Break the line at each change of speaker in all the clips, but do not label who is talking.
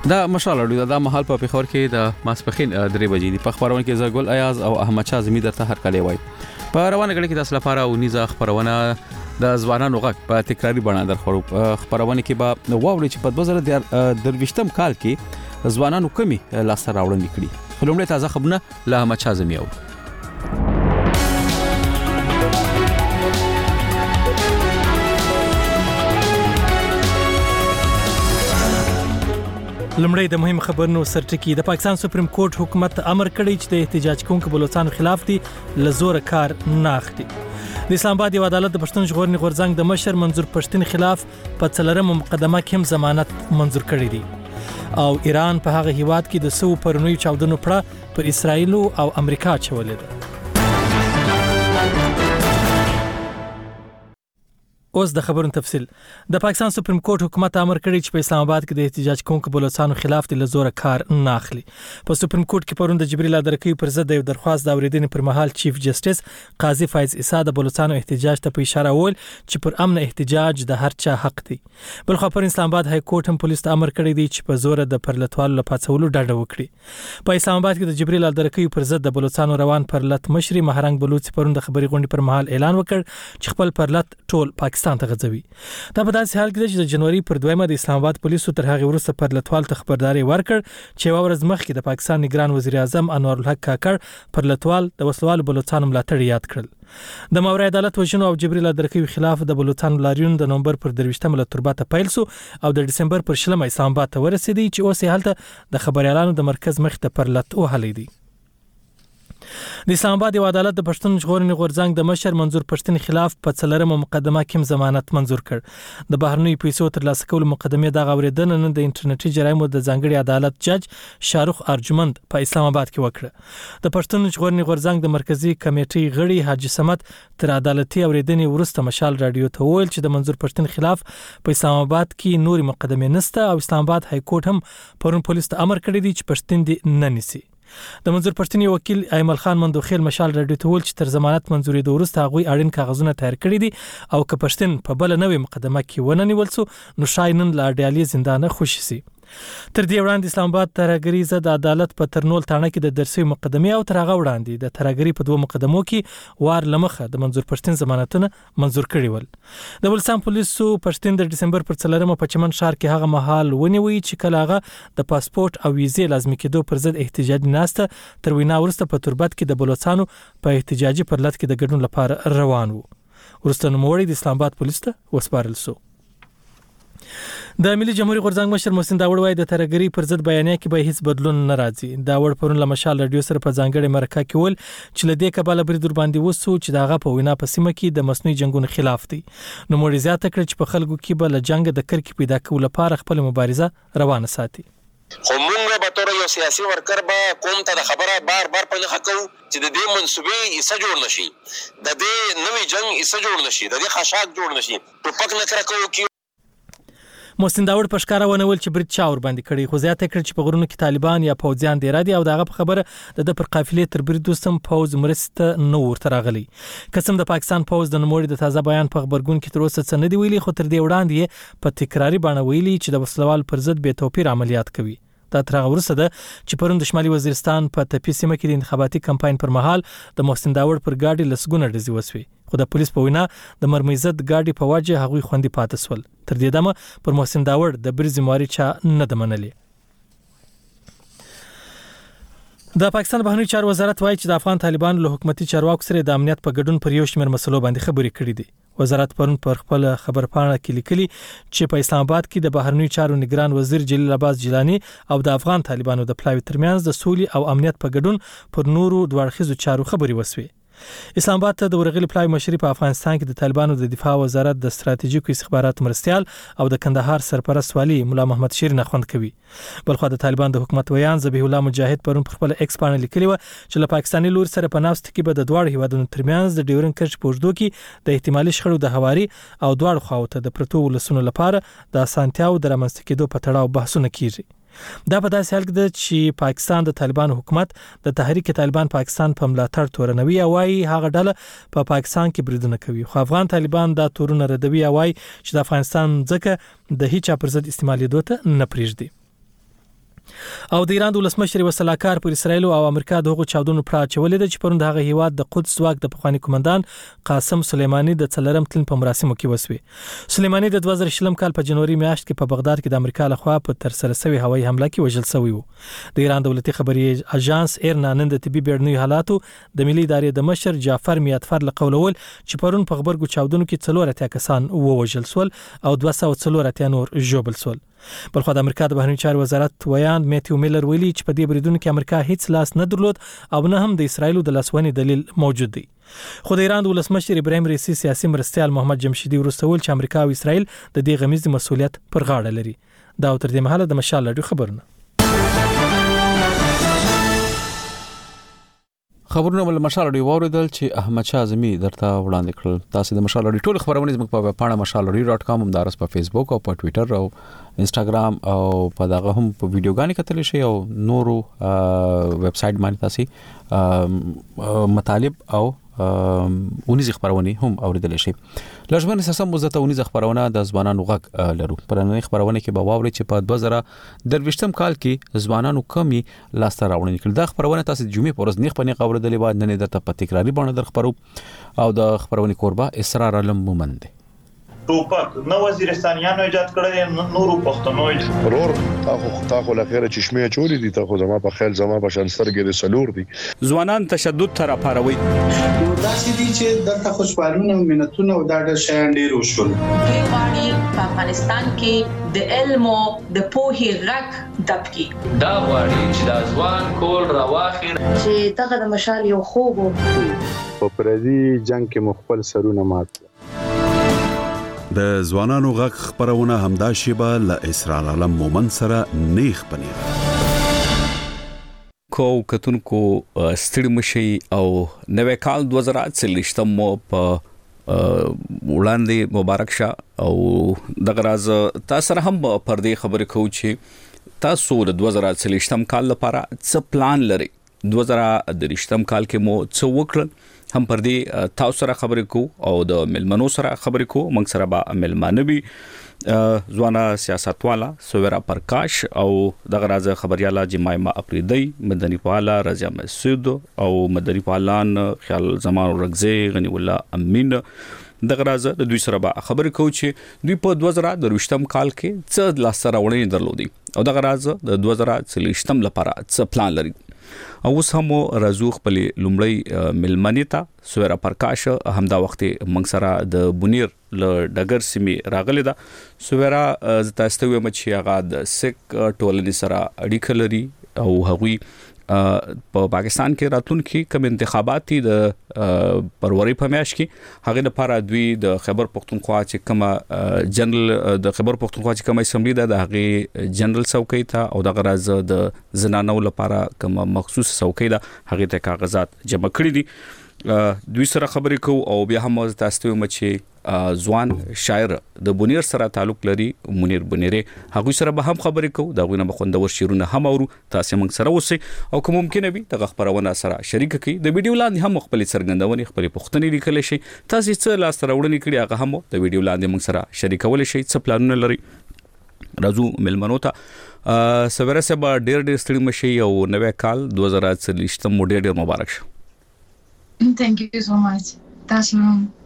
دا مشال اړو دا محل په پیښور کې د ماسپخین 3 بجې دی په خبرونه کې زګل ایاز او احمد شاه زمي درته هر کلی وای په روانه غړي کې د اصل لپاره او نيزه خبرونه د ځوانانو غږ په تکراری بڼه در خورو خبرونه کې به واوري چې په 2023م کال کې ځوانانو کمی لاس راوړل کړي خلومړی تازه خبرونه له احمد شاه زمي او
لمړی د مهم خبرونو سرټکی د پاکستان سپریم کورټ حکومت امر کړی چې د احتجاج کوونکو بلوچستان خلاف دي لزور کار نه اخلي د اسلام آباد یو عدالت د پښتون ژغورنې غورځنګ د مشر منظور پښتين خلاف په 4مه مقدمه کې هم ضمانت منظور کړی دی او ایران په هغه هیواد کې د 100 پرونیو چاودنو پړه پر اسرایل او امریکا چولې ده. اوس د خبرونو تفصیل. د پاکستان سپریم کورټ حکومت امر کړی چې په اسلام آباد کې د احتجاج کوونکو بلوچستانو خلاف د لزور کار نه اخلي. په سپریم کورټ کې پرون د جبريل ادرکوي پر ضد یو درخواست د اوریدنې پر مهال چیف جسټس قاضي فایز عیسی د بلوچستانو احتجاج ته په اشاره ول چې پر امن احتجاج د هر چا حق دی. بل خو پر اسلام آباد های کورټ هم پولیس ته امر کړی دی چې په زور د پرلتوالو لپاسولو ډاډه وکړي. په اسلام آباد کې د جبريل ادرکوي پر ضد د بلوچستانو روان پرلت مشري مهرنګ بلوچ پرون د خبري غونډې پر مهال اعلان وکړ چې خپل پرلت ټول پاکستان ته غځوي. دا په داسې حال کې چې د جنوري پر 2مه د اسلام آباد پولیسو تر هغه وروسته پر لټوال ته خبرداري ورکړ چې ورځ مخکې د پاکستان نگران وزیر اعظم انور الحق کاکړ پر لټوال د وسوالو بلوچستان ملاتړ یاد کړل. د ماورای عدالت وژنو او جبريل ادرکوي خلاف د بلوچستان لاریون د نومبر پر 23مه له ترباته پیل سو او د دسمبر پر 10مه اسلام آباد ته ورسېدی چې اوس هلته د خبريالانو د مرکز مخ ته پر لټ وهلې دي. د اسلام آباد یو عدالت د پښتون ژغورنې غورځنګ د مشر منظور پښتين خلاف په 4مه مقدمه کې ضمانت منظور کړ. د بهرنیو پیسو ترلاسه کولو مقدمه د غوړیدنه نن د انټرنیټي جرایمو د ځانګړي عدالت جج شاروخ ارجمند په اسلام آباد کې وکړه. د پښتون ژغورنې غورځنګ د مرکزی کمیټې غړي حاجی سمت تر عدالتي اوریدنې ورسته مشال رادیو ته ویل چې د منظور پښتين خلاف په اسلام آباد کې نوري مقدمه نشته او اسلام آباد های کورټ هم پرون پولیس ته امر کړی دی چې پښتين دي نه نسی. د منظور پښتين وکیل ایمل خان مندوخیل مشال رادیو ته ویل چې تر ضمانت منځوري د ورسته هغه اړین کاغذونه تیار کړی دي او که پښتين په بل نوې مقدمه کې ونه نیول سو نو شاینن لا ډیالي زندانه خوشي سي. تر دې وړاندې اسلام آباد ترګری زد عدالت په ترنول تانه کې د درسي مقدمه او تر هغه وړاندې د ترګری په 2 مقدمو کې وار لمخه د منظور پښتين ضمانتونه منظور کړي ول. د بلوچستان پولیسو پښتين د دسمبر پر 4مه په چمن شهر کې هغه محل ونیوي چې کله هغه د پاسپورت او ویزې لازمي کېدو پر ضد احتجاج ناسته تر وینا ورسته په تربت کې د بلوچستانو په احتجاجي پرلط کې د ګډون لپاره روان وو. ورسته نوموړي د اسلام آباد پولیس ته وسپارل سو. د ملي جمهوریت غورځنګ مشر محسن داوړ وايي د ترګری پر ضد بیانیه کې به هیڅ بدلون نه راځي. داوړ پرون له مشال رادیو سره په ځانګړي مرکه کې ول چې لدې کباله بری در باندې وسو چې داغه په وینا په سیمه کې د مسنوي جنگونو خلاف دي. نو موري زیاته کړ چې په خلکو کې به له جنگ د کرکې پیدا کولو لپاره خپل مبارزه روانه ساتي.
خو موږ به تر یو سیاسي ورکر به کوم ته د خبره بار په نه حقو چې د دې منسوبې ایسه جوړ نشي د دې نوې جنگ ایسه جوړ نشي د دې خشاک جوړ نشي ټوپک نه کرکو کې.
محسن داوړ پښکارا ونول چې برید چاور باندې کړي خو زیاته کړ چې په غرونو کې طالبان یا پوځیان دی را دي او دغه په خبره د پر قافلې تر برید دوستم پوز مرسته نو ورته راغلي. قسم د پاکستان پوز د نوموړي د تازه بیان په خبرګون کې تر اوسه څه نه دی ویلي خو تر دې وړاندې په تکراری باندې ویلي چې د وسلوال پر ضد به توپیر عملیات کوي. دا تر هغه وروسته ده چې پرون د شمالي وزیرستان په تپی سیمه کې د انتخاباتي کمپاین پر مهال د محسن داوړ پر گاډي لسګونه ډزې وسوي خو د پولیس په وینا د مرمیزد گاډي په وجه هغوی خوندي پاتې سول. تر دې دمه پر محسن داوړ د بری ذمہواری چا نه د منلي. د پاکستان بهرنی چارو وزارت وایي چې د افغان طالبان له حکومتي چارواکو سره د امنیت په ګډون پر یو شمېر مسلو باندې خبرې کړې دي. وزارت پرون پر خپل خبرپاڼه کې لیکلي چې په اسلام آباد کې د بهرنی چارو نگران وزیر جلیل عباس جیلانی او د افغان طالبانو د پلاوی ترمنځ د سولې او امنیت په ګډون پر نورو دوړخیزو چارو خبرې وسوي. اسلام آباد ته د ورغلي پلاوی مشري په افغانستان کې د طالبانو د دفاع وزارت د ستراتیژیکو استخباراتو مرستيال او د کندهار سرپرست والی مولا محمد شیرین خوند کوي. بلخو د طالبان د حکومت ویان ذبیح الله مجاهد پرون په خپل ایکس باندې لیکلی و چې له پاکستاني لور سره په ناست کې به د دوړ هیوادونو ترمنځ د ډیورن کرچ پوجدو کې د احتمالي شخړو د هواري او دوړ خواوته د پرتو ولسونو لپاره د اسانتیاو د رامنځته کېدو په تړاو بحثونه کیږي. دا په داسې حال کې ده چې پاکستان د طالبانو حکومت د تحریک طالبان پاکستان په ملاتړ تورنوي او وايي هغه ډله په پاکستان کې بریدونه کوي خو افغان طالبان دا تورونه ردوي او وايي چې د افغانستان ځکه د هیڅ پر ضد استعمالي دوته نه پریږدي. او د ایران د ولسمشر وسلاکار پر اسرائیل او امریکا دغه چاودنو پر اچولې د چې پروند هغه هیواد د قدس ځواک د پخوانی کمانډان قاسم سلیمانی د څلرم تلین په مراسمو کې وسوي. سلیمانی د 2020 کال په جنوري میاشت کې په بغداد کې د امریکا لخوا په تر سره شوی هوایي حمله کې وژل شوی و. د ایران دولتي خبري اژانس ایرنا نن د طبي بیړنیو حالاتو د ملي ادارې د مشر جعفر میاتفر لقولول چې پرون په خبرګو چاودنو کې 4 کسان ووژل شول او 204 نور ژوبل شول. بلخو د امریکا د بهرنیو چارو وزارت ویان میتیو میلر ویلي چې په دې بریدونو کې امریکا هیڅ لاس نه درلود او نه هم د اسرایل د لاسوهنې دلیل موجود دی. خو د ایران د ولسمشر ابراهیم رئیسی سیاسي مرستیال محمد جمشیدی ورسول چې امریکا او اسرایل د دې غمیز مسؤلیت پر غاړه لري. دا تر دې مهاله د مشال لړۍ خبرونه
ول مشال لړۍ واوریدل چې احمد شاه اعظمي درته وړاندې کړل. تاسو د مشال لړۍ ټول خبرونه زموږ په پاڼه mashalari.com هم دارس په فیسبوک او په ټوئیټر او انستګرام او په دغه هم په ویډیوګانې کتلی شي او نورو ویب سټ باندې تاسو مطالب او اونیز خبرونه هم اوریدل شي. لږمن سم مزته اونیز خبرونه د ځوانانو غږ لرو. پرانه خبرونه کې به واوري چې په 2023 کال کې ځوانانو کمی لاسته راوړنې کړل. دا خبرونه تاسو جمعې پورز نه خبرې اوریدلې بعد نه درته په تکراری باندې در خبرو او د خبرونه قربا اسرار علم مومند
ټوپک نو وزیرستانیانو ایجاد کړی نورو پښتنو
ضرور تاخو لخيره چشمه چوری دي تاخو زما په خیال زما په شنسترګې د سلور دي
ځوانان تشدد تر پاروي
دا چې دي چې د خوشحالونه ملتونه او د شان ډیر وشول.
غواړي په افغانستان کې د علم او د پوهې غږ دبکي
دا غواړي چې د ځوان کول راواخیر
چې دغه د مشال یو خوب
په پردي جنگ کې مخبل سرونه مات.
د ځوانانو غږ خبرونه همدا شیبه ل اسرار علم مومن سره نیخ پنیر
کو کتونکو ستړي مشي او نوې کال 2023 مو په وړاندې مبارک شه او دغه راز تاسو هم پر دې خبرې کوو چې تاسو د 2023 کال لپاره څه پلان لري. 2023 کال کې مو څه وکړل هم پر دې تاسو سره خبرې کوو او د ملمنو سره خبرې کوو. موږ سره به ملمانوي ځوانا سیاستوالا سویرا پرکاش او دغه راز خبرياله جمایما اپریدی مدني پالا رضا مسعود او مدني پالان خیال زمان رغزی غنی الله امین دغه راز د دوی سره به خبرې کوو چې دوی په 2023 کال کې څه لاسته راوړنې درلودي او دغه راز د 2023 لپاره څه پلان لري. او اوس هم راځو خپل لومړی ملمنیتا سویرا پرکاش همدا وخت موږ سره د بونیر ل ډګر سیمه راغلی دا سویرا تاسو ته مچ هغه د سک ټولنې سره اړیکه لري او هغوی په پاکستان کې راتلونکي کوم انتخابات دي د پروري په میاشت کې هغه لپاره دوی د خیبر پختونخوا چې کومه جنرال د خیبر پختونخوا چې کومه اسمبلی ده د هغه جنرال څوکۍ ته او د غرض د زنانو لپاره کومه مخصوص څوکۍ ده هغه ته کاغذات جمع کړی دي. دوی سره خبرې کوو او بیا هم تاسو ته مچ ځوان شاعر د بونیر سره تعلق لري منیر بونیری هغه سره به هم خبرې کوو دا غوښنه بخوندور شیرونه هم اورو تاسو موږ سره اوسئ او کوم ممکن وي دغه خبرونه سره شریک کړئ. د ویډیو لاندې هم خپل څرګندونې خپل پوښتنې لیکل شي تاسو څه لاس راوړنې کړئ هغه هم د ویډیو لاندې موږ سره شریکول شي څه پلانونه لري. راځو ملمنو ته سویرا سبا ډېر ستړي مشي او نوې کال 2023 مو ډېر مبارک شه.
Thank you so much. تاسو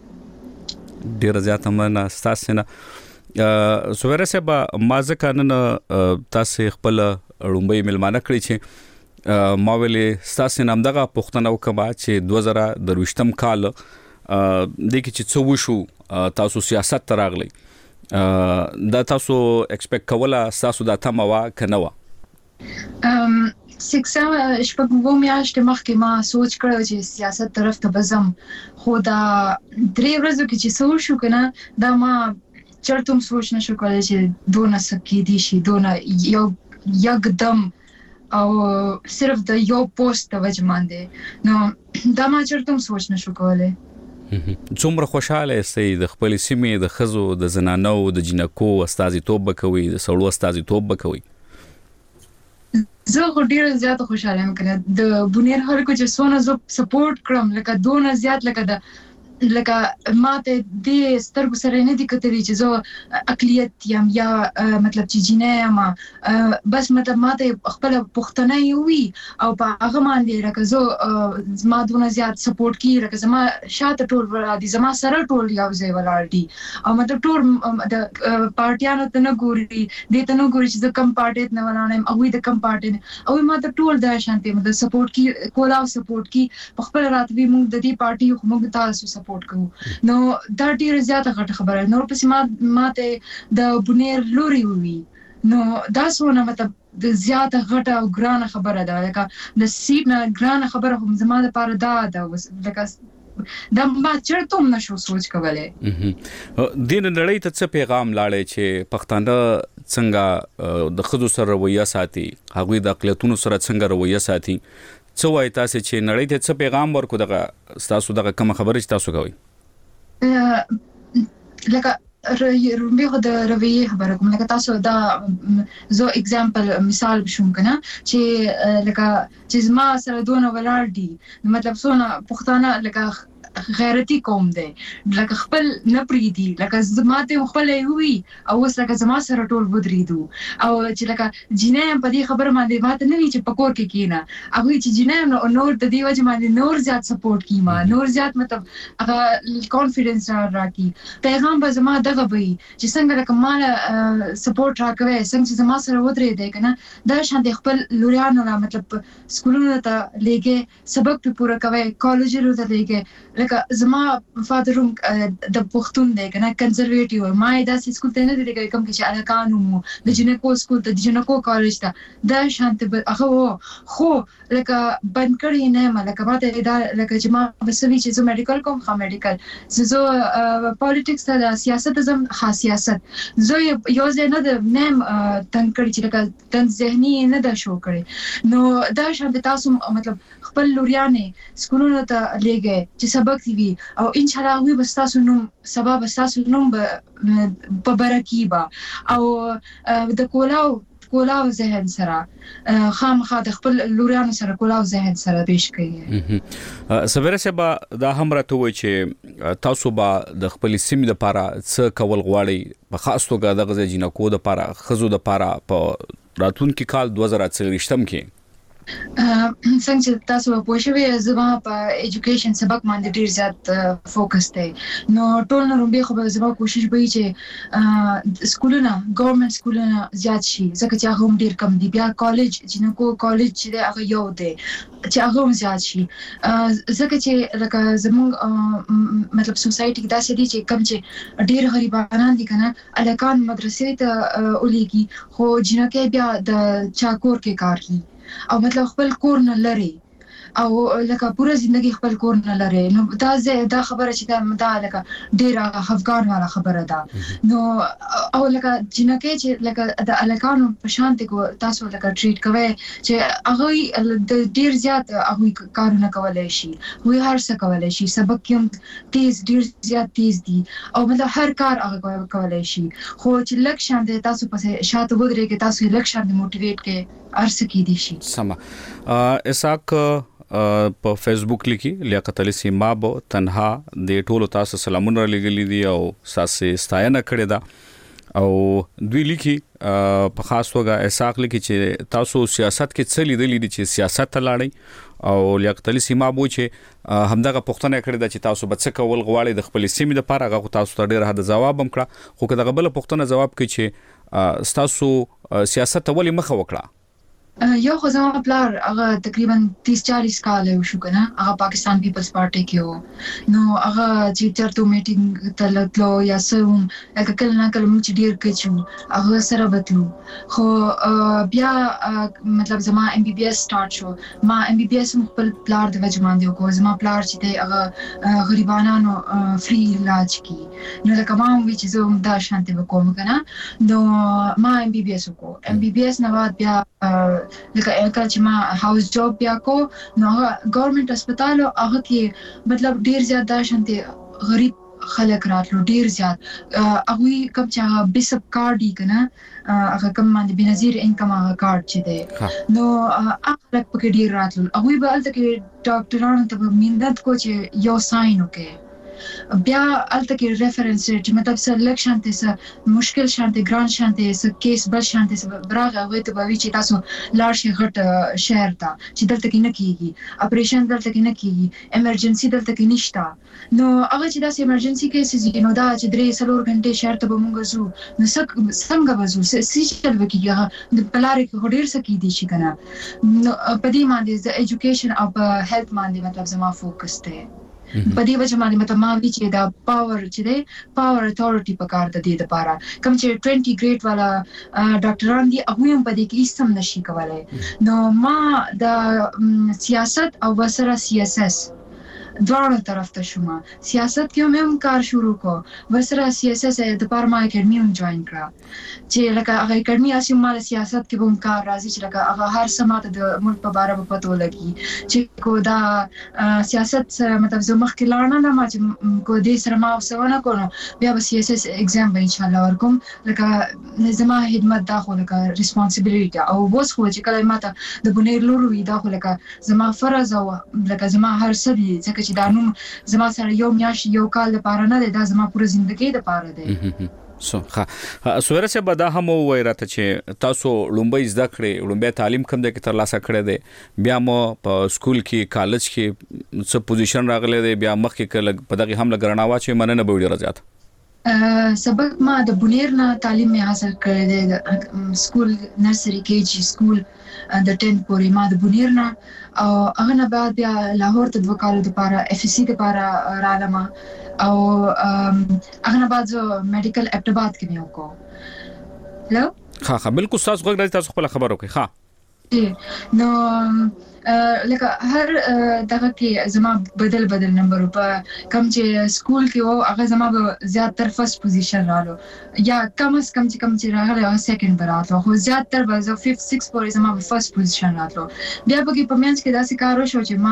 ډیر زیاته مننه تاسو نه سویرا سبا مازه کانن تاسو خپل رومبي ملمانه کړی چې ما ویلې تاسو نام دغه پښتنه وکما چې 2023 کال د کې چې څو وشو تاسو سیاست تراغلی دا تاسو ایکسپیکټ کوله تاسو دا تموا کنه وا
شپږ میاشتې مخکې ما سوچ کړو چې سیاست طرف ته بزم خو دا 3 ورځې کې چې سوچ شو کنه دا ما چرته سوچ نشو کولای چې دونه سکی دي شي دونه یو یکدم او صرف د یو پوسټ د وجمانده نو دا ما چرته سوچ نشو کولای.
څومره خوشاله یې د خپل سیمې د خزو د زنانو د جنکو استازي توب کوي د سړو استازي توب کوي.
زه ډیر زیات خوشاله یم کنه د بونیر هر کو چې سونه زه سپورټ کړم لکه دونه زیات لکه د لکه ماته د سترګو سره نه دي کتلې چې زه اقلیت یم یا مطلب چې جنې ما بس مطلب ماته خپل پښتنه وي او په هغه باندې لکه زه ما دونه زیات سپورټ کی لکه زما شاته ټول ولادي زما سره ټول یو ځای ولاړ دي او مطلب ټول د پارټیانو ته نه ګوري دې ته نه ګوري چې زه کم پارټي نه ولانم او د کم پارټي او ماته ټول د شانتي مطلب سپورټ کی کولا سپورټ کی په خپل راتوي موږ د دې پارټي خو موږ تاسو سپورټ کوو نو دا ډیره زیاته غټه خبره نو پسې ماته د بنیر لوري وي نو دا څونه مطلب د زیاته غټه او ګرانه خبره ده لکه د سیټ نه ګرانه خبره هم زما لپاره ده لکه دا ما چرته نشو سوچ کولای
دین نړۍ ته څه پیغام لاړې چې پښتانه څنګه د خدو سره رویه ساتي هغه د اقلیتونو سره څنګه رویه ساتي څه وایي تاسو چې نړۍ ته څه پیغام ورکو دغه تاسو دغه کوم خبره چې تاسو کوي
لکه رومبه د رویه خبره کوم لکه تاسو دا زو اگزامپل مثال بشوم کنه چې لکه چې زما سره دونه ولاړ دي مطلب سونه پښتانه لکه غیرتی قوم دی لکه خپل نه پریدي لکه زماته خپل وي او اوس لکه زما سره ټول ودریدو او چې لکه جنې په دې خبره باندې ماته نه وی چې پکور کې کینا هغه چې جنې نور د دې وجه باندې نور زیات سپورټ کیما نور زیات مطلب هغه کانفیډنس راکې پیغام به زما دغه وي چې څنګه لکه مال سپورټ راکوي څنګه چې زما سره ودرېدې کنه دا شان خپل لوريانو لا مطلب سکولونو ته لګي سبق په پوره کوي کالجونو ته لګي لکه زما فادروم د پښتون دی کنه کنزرویټیو ما دا سکول ته نه دی لګي کوم چې الکانو مو د جنکو سکول ته د جنکو کالج ته دا شانته هغه خو لکه بنکړی نه ملکه ماته دا لکه چې ما بسوي چې زه میډیکل کوم خا میډیکل زه پالیټکس ته سیاست زم خاصیت زه یو ځای نه د نیم تنکړی چې لکه تن ذهني نه دا شو کړی نو دا شانته تاسو مطلب خپل لوريانه سکولونو ته لګي چې سبق دی او ان شاء الله وي بس تاسو نوم سبب تاسو نوم په برکیبا او د کولاو ذهن سره خامخا د خپل لوريانو سره کولاو ذهن سره پیش کوي
سویره سبا دا هم راته وای چې تاسو به د خپل سیمې لپاره څه کول غواړي په خاص توګه د غزه جنکو د لپاره خزو د لپاره په راتلونکي کال 2023 کې
څنګه چې تاسو په پوښوي زما په ایجوکیشن سبق باندې ډیر زیات فوکس دی نو ټول نومبه خو به زما کوشش وي چې سکولونه ګورنمنت سکولونه زیات شي ځکه چې هغه هم ډیر کم دي بیا کالج جنکو کالج چې هغه یو دی چې هغه هم زیات شي ځکه چې لکه زموږ مطلب سوسایټي کې داسې دي چې کم چې ډیر غریبانان دي کنه الکان مدرسې ته ولېږي خو جنکه بیا د چاکور کې کار کوي او مطلب خپل کور نه لري او لکه پوره ژوندۍ خپل کور نه لري نو دا خبره چې دا لکه ډیره افغان والا خبره ده نو او لکه جنکه چې لکه د الکانو په شانتي کو تاسو لکه ټریټ کوي چې هغه د ډیر زیات هغه کارونه کولای شي وی هر څه کولای شي سبق هم ډیر زیات تیز دي او مطلب هر کار هغه کولای شي خو چې لک شانتي تاسو په شاته ودرې کې تاسو لک شانتي موټیویټ کې ارسه کې دي شي
سما اساک په فیسبوک لیکي لیاقت علي سیماب تنها د ټولو تاسو سلامونه لګلې دي او ساسه ستاینه کړې ده او دوی لیکي په خاص توګه اساک لیکي چې تاسو سیاست کې څه لیدلې دي چې سیاست ته لاړی او لیاقت علي سیماب چې همدغه پښتنه کړې ده چې تاسو به څه کول غواړئ د خپل سیمې لپاره هغه تاسو ته ډېر حد جواب هم کړه خو کله غبل پښتنه جواب کوي چې تاسو سیاست ته ولې مخه وکړه
یو خو زما پلار هغه تقریبا 30-40 کال وشو کنه هغه پاکستان پیپلز پارټي کې نو هغه چې چرته میټینګ تلتلو یا سوم هغه کله نه کله موږ ډیر کچو هغه سره وتلو خو بیا مطلب زما ام بي بي اس سٹارټ شو ما ام بي بي اس خپل پلار د وجه باندې کو زما پلار چې دی هغه غریبانو فری علاج کی نو لکه ما وی چې زه دا شانتي وکوم کنه نو ما ام بي بي اس کو ام بي بي اس نه بعد بیا لکه کله چې ما هاوس جاب بیا کو نو ګورنمنت هسپتال هغه کې مطلب ډیر زیات دا شانتي غریب خلک راتلو ډیر زیات هغه کوم چې بیسب کارت دی کنه هغه کوم باندې بنظیر انکم هغه کارت چې دی نو هغه پکې ډیر راتلو هغه به الته کې ډاکټرانو ته مندت کو چې یو ساين وکړي بیا الته کې ریفرنس چې مطلب سره لک شانته سره مشکل شانته ګران شانته سره کیس بل شانته سره براغه وي ته به چې تاسو لاړ شي غټ شهر ته چې دلته کې نه کیږي اپریشن دلته کې نه کیږي ایمرجنسي دلته کې نشته نو هغه چې داسې ایمرجنسي کیسز نو دا چې 3-4 غنټې شهر ته به مونږ زو نو څنګه وځو سې چل وکیږي د پلار کې هډیر سکی دي شي کنه نو په دې باندې د ایجوکیشن او په هیلث باندې مطلب زما فوکس ته په دې وجه باندې مطلب ما وی چې دا پاور چې دی پاور اتھارټي په کار د دې لپاره کوم چې 20 ګریډ والا ډاکټران دي هغه هم په دې کې هیڅ نشي کولای نو ما د سیاست او وسره CSS دواړو طرف ته شوم سیاست کې هم کار شروع کو وسره CSS د پارما اکیډمي هم جوائن کړه چې لکه هغه اکیډمي اسی مال سیاست کې هم کار راځي چې لکه هغه هر سماته د ملک په اړه په پتو لګي چې کو دا سیاست سره مطلب زه مخکې لاړم نه ما چې کو دې سره ما وسونه کو نو بیا به CSS ایگزام به ان شاء الله ورکوم لکه زما خدمت دا خو لکه ریسپانسیبিলিټي او وس خو چې کله ماته د بنیر لورو وی دا خو لکه زما فرض او لکه زما هر څه دي ځکه چې دا نوم زما سره یو میاش یو کال لپاره نه دی دا زما پوره ژوندۍ لپاره دی
سویره سے بدا هم وای راته چې تاسو لومبي زده کړې لومبي تعلیم کوم د تر لاسه کړی دی بیا مو په سکول کې کالج کې څه پوزیشن راغلی دی بیا مخ کې په دغه هم لګرناوا چې مننه به ډیر زیات
سبق ما د بنیر نه تعلیم می حاصل کړی دی د سکول نرسری KG سکول د 10 پورې ما د بنیر نه او هغه نه بعد بیا لاهور ته 2 کال لپاره FSC لپاره رالم او هغه نه بعد زه میډیکل ابټباد کې مې وکړ
ها بالکل تاسو غوښتل تاسو خپل خبر وکړئ ها
نو لکه هر دغه کې زما بدل نمبر په کم چې سکول کې وو هغه زما به زیات تر فرست پوزیشن رالو یا کم از کم چې راغله هغه سیکنډ براتلو خو زیات تر به 5th 6th پورې زما به فرست پوزیشن راتلو بیا به په منځ کې داسې کار وشو چې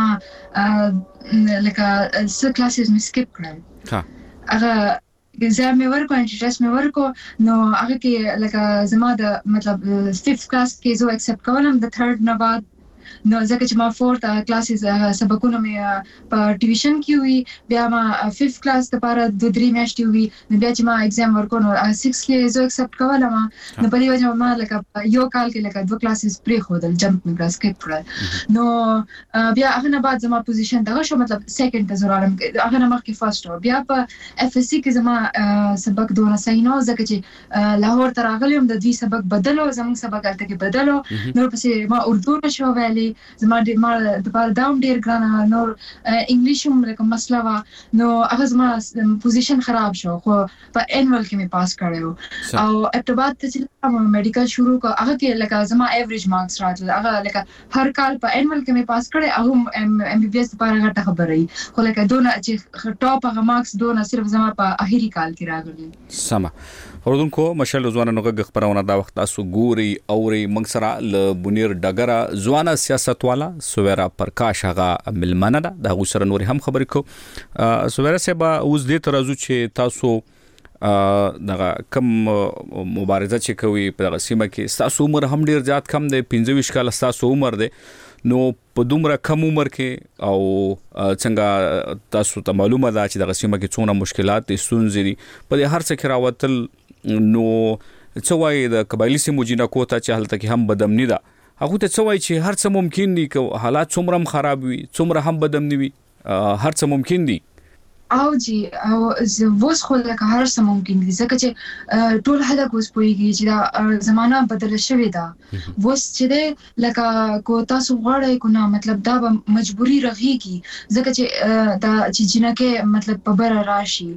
ما لکه څه کلاسز می سکیپ کړل هغه exam مې ورکو انټرست مې ورکو نو هغه کې لکه زما د مطلب 5th کلاس کې زه ایکسپټ کولم د 3rd نه بعد نو ځکه چې ما 4th کلاسز سبقونه مې په ټیویشن کې وی بیا ما 5th کلاس لپاره 2-3 میاشتې وی نو بیا چې ما ایگزام ورکو نو 6 کې زه ایکسپټ کولم نو په دې وجه ما لکه یو کال کې لکه 2 کلاسز پری خودل جمپ مې کلاس کې کړل نو بیا هغه نه بعد زما پوزیشن دغه شو مطلب سیکنډ ته زرالم هغه نه مخکې فرست و بیا په FSC کې زما سبق دونه صحیح نه ځکه چې لاهور ته راغلم د دوی سبق بدلو زموږ سبق الته کې بدلو نو پسې ما اردو نشو ویلي زما د پاره داون ډیر ګرانه نور انګلیش هم لکه مسله وا نو هغه زما پوزیشن خراب شو خو په انول کې مې پاس کړو او ابتباد ته چې ما میډیکل شروع کو هغه کې لکه زما ایوریج مارکس راتل هغه لکه هر کال په انول کې مې پاس کړی هغه MBBS لپاره غټه خبره ای خو لکه دونه چې ټاپ هغه مارکس دونه صرف زما په اخیری کال کې راغلی
سما اوردونکو مشال ځوانانو غږ خبرونه دا وخت تاسو ګوري اوري موږ سره ل بنیر ډګره ځوانه سیاست والا سویرا پرکاش هغه ملمنه ده د غوسره نور هم خبرې کو سویرا سبا اوس دې ترازو چې تاسو دغه کم مبارزه چې کوي په دغه سیمه کې تاسو عمر هم ډیر زیات کم دی 25 کال تاسو عمر دی نو په دومره کم عمر کې او څنګه تاسو ته معلومه ده چې دغه سیمه کې څونه مشکلات دي ستونزې دي په دې هر څه کې راوتل نو څه وایي د قبایلی سیمو جنکو ته چې هلته کې هم بدامني ده هغه ته څه وایي چې هر څه ممکن دي که حالات څومره هم خراب وي څومره هم بدامني وي هر څه ممکن دي
او جی او وس خو لکه هر څه ممکن دي ځکه چې ټول خلک اوس پوهیږي چې دا زمانہ بدل شوې ده وس چې ده لکه کو تاسو غواړئ کو نه مطلب دا به مجبوری رغیږي ځکه چې دا چې جنکه مطلب په بر راشي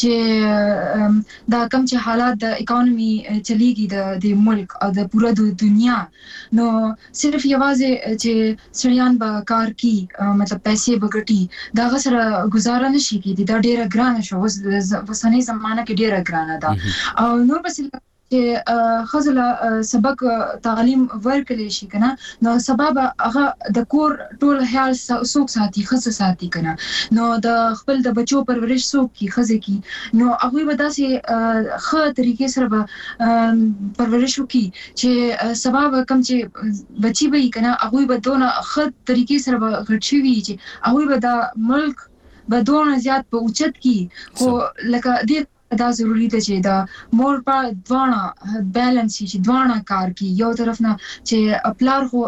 چې دا کم چې حالات د اکانومي چلیږي د ملک او د پوره دنیا نو صرف یوازې چې سړیان به کار کوي مطلب پیسې بغټي دا غسر گزاره نشي کیږي دا ډیره ګرانه شو وسنۍ زمانہ کې ډیره ګرانه ده او نور بس چې خزله سبق تعلیم ورکړي شي کنه نو سبب هغه د کور ټول خیال سوق ساتي خصه ساتي کنه نو د خپل د بچو پرورش سوق کی خزه کی نو هغه به داسې خه طریقې سره به پرورش وکي چې سبب کم چې بچي به کنه هغه به دونه خه طریقې سره به غټشي وي چې هغه به د ملک به دونه زیات په اوچت کې خو لکه دې دا ضروری ده چې دا مور په دوانه بیلانس شي چې دوانه کار کوي یو طرف نه چې خپلار خو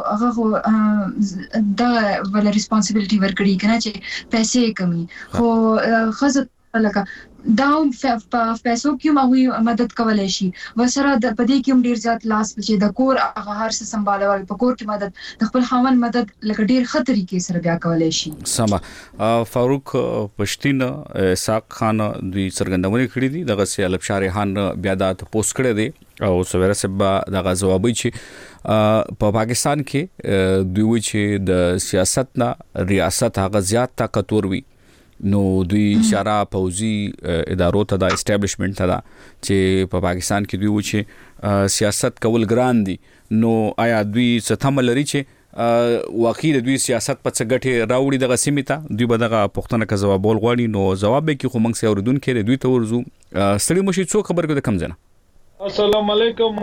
هغه دا ول ریسپانسیبিলিټي ورکړي کنه چې پیسې کمی خو خزه لکه دا په پیسو کې مو مدد کولای شي وسره د پدې کې ډیر زیات لاس چې د کور هغه هر څه سمبالول په کور کې مدد د خپل خاوند مدد لکه ډیر خطرې کې سره بیا کولای شي.
سما فاروق پښتين اسحاق خان دوی څرګندونه کړې دي دغه سي الب شارحان بیا دا پوسټ کړی دی او سویره سبا دغه جوابي چې په پاکستان کې دوی چې د سیاست نه ریاست هغه زیات طاقتور وي نو دوی اشاره پوزي ادارو ته د اسټابلیشمنت ته دا چې په پاکستان کې دوی و چې سیاست کول ګران دي نو آیا دوی ستم لري چې واقعي د دوی سیاست په څه ګټه راوړي دغه سیمه ته دوی به دغه پښتنه کا جواب غواړي نو جواب به کې خو موږ سره اوردونکو دوی ته ورزو ستړي مشي څو خبر کو د کم ځنه.
السلام علیکم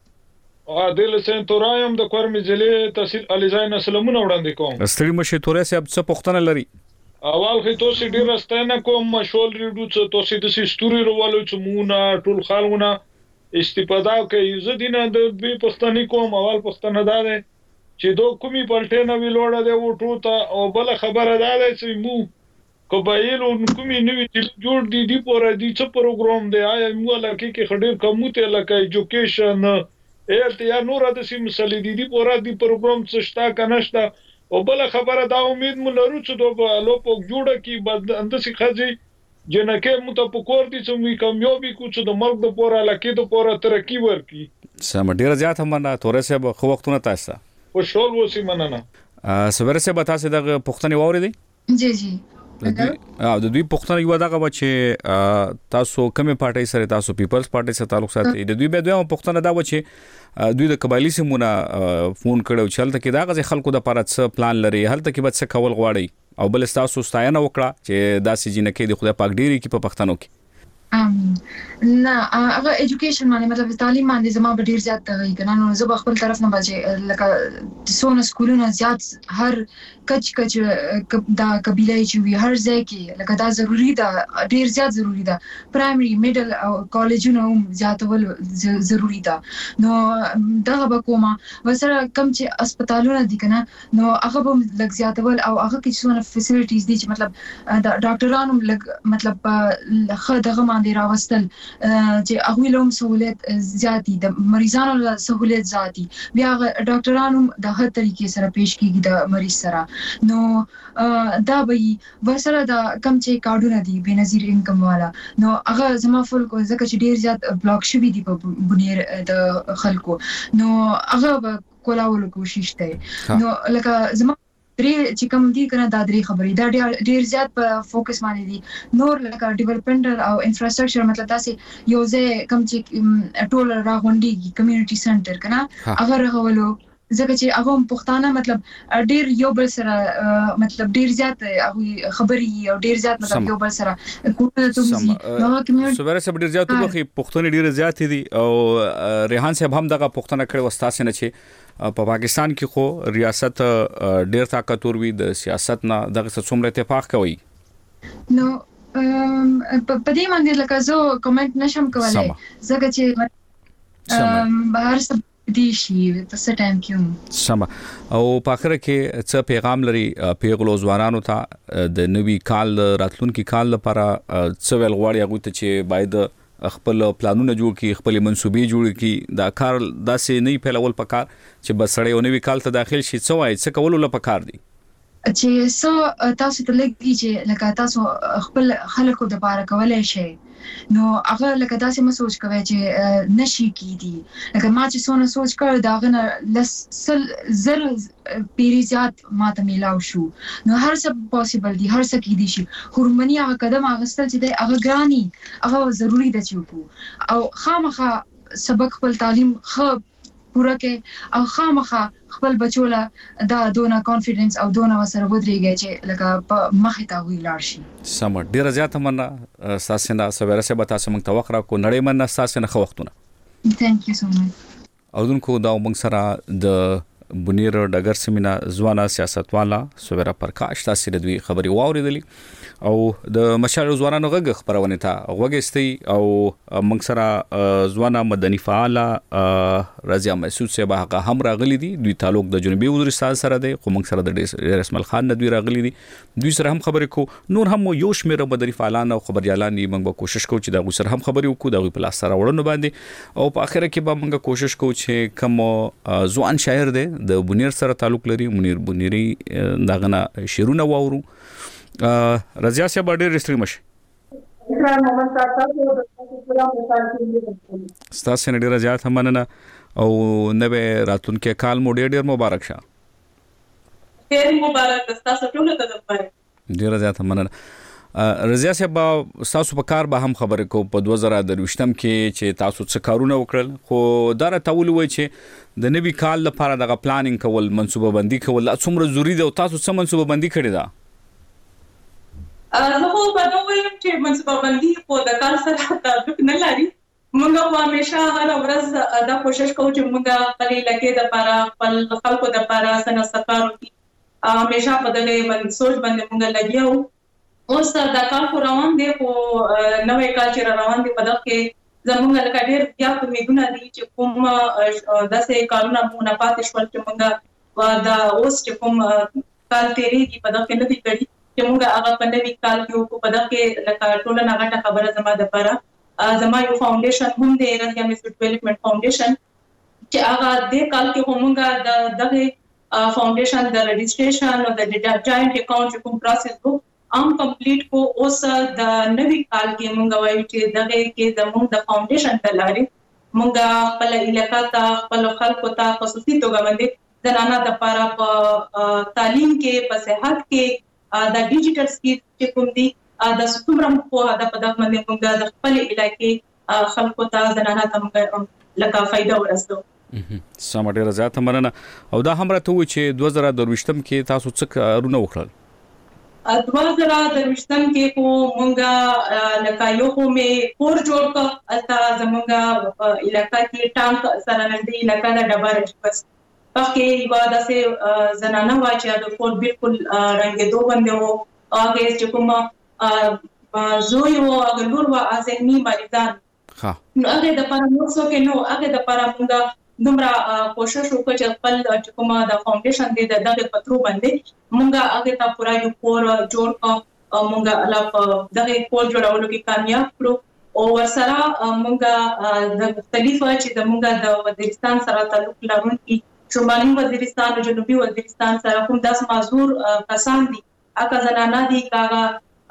عادل حسین تورایم د کورمي ضلع تحصیل الیزای سلامونه وړاندې کوم.
ستړي مشي تورې صاحب څه پښتنه لري
اول خو تاسو ډیر ستنه کوم مشول ریډو څه تاسو د سټوري روالو چې مونږه ټول خلونه استفاده کوي زه دینه د دوی پښتني کوم اول پښتنه ده چې دوه کومي پلټنه ویلوړه ده او ټوته او بل خبره ده چې مو قبایلو کومي نوې جوړ دي دی پورا دي څه پروګرام دی آیا مو لکه کې خډیر کموته لکه ایجوکیشن یا نور د سیم مسلې دي پورا دي پروګرام څه شتا کنهشتا او بل خبره دا امید مو لرو چې دوه لوپوک جوړه کی بد اندسي خځي جنکه مو ته پکور دي چې موږ کامیابی کو چې د مرګ د پورا لکه د پورا ترقی ورکی
سم ډیر زیات هم نه تورې سه خو وختونه تاسو
خو شول وسی مننه
سویره سه به تاسو د پښتني ووري دي
جی جی
د دوی پښتنه یو دغه چې تاسو کومه پارټي سره تاسو پیپلز پارټي سره تعلق ساتي د دوی به دوی پښتنه دا و چې دوی د قبایلی سیمونه فون کړو چې هلته کې دا غزي خلکو د پاره څه پلان لري هلته کې به څه کول غواړي او بل تاسو ستاینه وکړه چې داسې جنکه د خدای پاک ډیری کې په پښتنو کې
نه هغه ایجوکیشن باندې مطلب تعلیم باندې زما به ډیر زیات دی کنه نو زه خپل طرف نه بچي لکه سونه سکولونه زیات هر کچ دا قبيله چې وي هر ځای کې لکه دا ضروری ده ډیر زیات ضروری ده پرایمري میډل او کالجونه هم زیاتول ضروری ده نو دا به کومه وسره کم چې هسپتالونه دي کنه نو هغه به لږ زیاتول او هغه کې څونه فیسیلیټیز دي چې مطلب دا ډاکټرانو لږ مطلب خو دغه باندې راوستل چې هغه لوم سہولت زیاتی د مریضانو له سہولت زیاتی بیا ډاکټرانو د هر طریقې سره پیش کیږي د مریض سره نو دا به وسره د کم چې کارډونه دي بنظیر انکم والا نو هغه زما فل کو ځکه چې ډیر زیات بلاک شوی دي په بنیر د خلکو نو هغه کولاولو کوشش کوي نو لکه زما درې چې کوم دي کنه دا درې خبرې دا ډیر زیات په فوکس باندې دي نور لکه ډیولپمنټ او انفراستراکچر مطلب تاسو یو ځای کوم چې ټول راغونډي کمیونټي سنټر کنه هغه راغولو ځکه چې هغه پښتانه مطلب ډیر یو بل سره مطلب ډیر زیات هغه خبري او ډیر زیات مطلب یو بل سره کومه تومزي نو کمیونټي
سوبره سره ډیر زیات وخت پښتون ډیر زیات دي او ریحان صاحب هم دغه پښتنه کړي وستاسه نه چې په پاکستان کې خو ریاست ډیر طاقتور وي د سیاست نه دغه څومره اتفاق کوي
نو په دې باندې لکه زه کومنټ نشم کولای ځکه چې بهر څه دي شي تاسو ټایم کیوم
سم او په اخر کې څه پیغام لري پیغلو ځوانانو ته د نوي کال راتلونکي کال لپاره څه ویل غواړي هغه ته چې باید خپل پلانونه جوړ کړي خپل منسوبې جوړ کړي دا کار داسې نه پیلول پکار چې بس سړی ونوي کال ته داخل شي څه وایي څه کول له پکار دي
چې تاسو ته لګي چې لکه تاسو خپل خلکو د بار کولای شي نو هغه لکه داسې ما سوچ کوي چې نشي کیدی لکه ما چې سونه سوچ کړ دا غنه لسل زر پیری زیات ماته میلاو شو نو هر څه پوسیبل دي هر څه کیدی شي خورمنی هغه قدم اغستل چې دی هغه ګرانی هغه ضروری ده چې وکړو او خامخا سبق خپل تعلیم خو پورا کې او خامخا خپل بچوله دا دونه کانفیډنس او دونه وسره ودرېږي چې لکه په مخه تا وی لاړ شي
سم ډیر زیات مننه ساسنه سویره سه به تاسو موږ توقع کو نړۍ مننه ساسنه خو وختونه
ثانک یو سو مچ
او دونکو دا موږ سره د بنیر ډګر سیمینه ځوانه سیاستواله سویرا پرکاش تاسو د دوی خبري واوریدلې او د مشال ځوانانو غږ خبرونه ته وګستي او موږ سره ځوانه مدني فعاله رضیا مسعود صاحب هغه هم راغلي دي دوی تعلق د جنوبي وزیرستان سره دی خو موږ سره د رسمل خان دوی راغلي دي دوی سره هم خبرې کو نور هم یو شمېر مدني فعالان او خبريالان موږ به کوشش کوو چې دا سره هم خبرې وکړو دا په لاس سره وړاندې باندې او په اخر کې به موږ کوشش کوو چې کوم ځوان شاعر دی د بنیر سره تعلق لري منیر بنيري داغه شیرونه واورو رضیا صاحب ډېر رښتینی مشه ستاسو نه ډېر زیات مننه او نوې راتلونکي کال مو ډېر مبارک شه
ډېر مبارک تاسو ټول ته
ډېر زیات مننه رضیا صاحب تاسو په کار به هم خبرې کو په 2023م کې چې تاسو څه کارونه وکړل خو دا راټول وای چې د نوي کال لپاره دغه پلانینګ کول منصوبه بندي کول څومره ضروری دی او تاسو څه منصوبه بندي کړی دا
زه خو په دا وایم چې منصوبه بندي په د کار سره تعلق نه لري موږ همیشه هر ورځ دا کوشش کوو چې موږ خپل علاقې د لپاره خپل خلکو د لپاره سنسکار وکړو همیشه په دغه باندې سوچ باندې موږ لګیاو اوس دا کار روان دی خو نوې کال چې روان دی په دغه کې زموږ لکه ډېر زیات امیدونه دي چې کوم داسې کارونه مونږ نه پاتې شول چې موږ دا اوس چې کوم کال تیریږي په دغه کې نه دي کړي چې موږ هغه په نوي کال کې په دغه کې لکه ټولنه غټه خبره زما د لپاره زما یو فاونډیشن هم دی رضیا مسعود ډیولپمنٹ فاونډیشن چې هغه د کال کې همغه دغه فاونډیشن د رجسټریشن او د جاینټ اکاونټ کوم پروسس وو ام کمپلیټ کو اوس د نوي کال کې مونږ وایو چې دغه کې زموږ د فاونډیشن ته لاري مونږ خپل علاقې ته خپل خلکو ته خصوصي توګه باندې زنانه د لپاره په تعلیم کې په صحت کې د ډیجیټل سکیل چې کوم دي د څومره په د پدغه باندې مونږ د خپل علاقې خلکو ته زنانه ته مونږ لکه فائدہ ورسو
سم ډیره زیاته مننه او دا هم راته و چې 2023م کې تاسو څه کارونه وکړل
2023م کې کو مونږه لکه یو خو مې کور جوړ کړ البته زمونږه علاقې کې ټانک سره نږدې علاقې د ډبره بس پکې یو داسې زنانه وا چې د کور بالکل رنګېدو باندې وو هغه چې کوم زوی وو هغه لور وا ذهني مریضان نو هغه د پرموڅو کې نو هغه د پرمونګه دومره کوشش وکړ چې خپل کومه د فاونډیشن دی دغه پترو باندې مونږه هغه ته پورا یو کور جوړ کړ مونږه الله دغه کور جوړولو کې کامیاب کړو او ورسره مونږه د مختلفو چې د مونږه د وزیرستان سره تعلق لرونکي شمالي وزیرستان او جنوبي وزیرستان سره کوم داس معذور کسان دي هغه زنانه دي هغه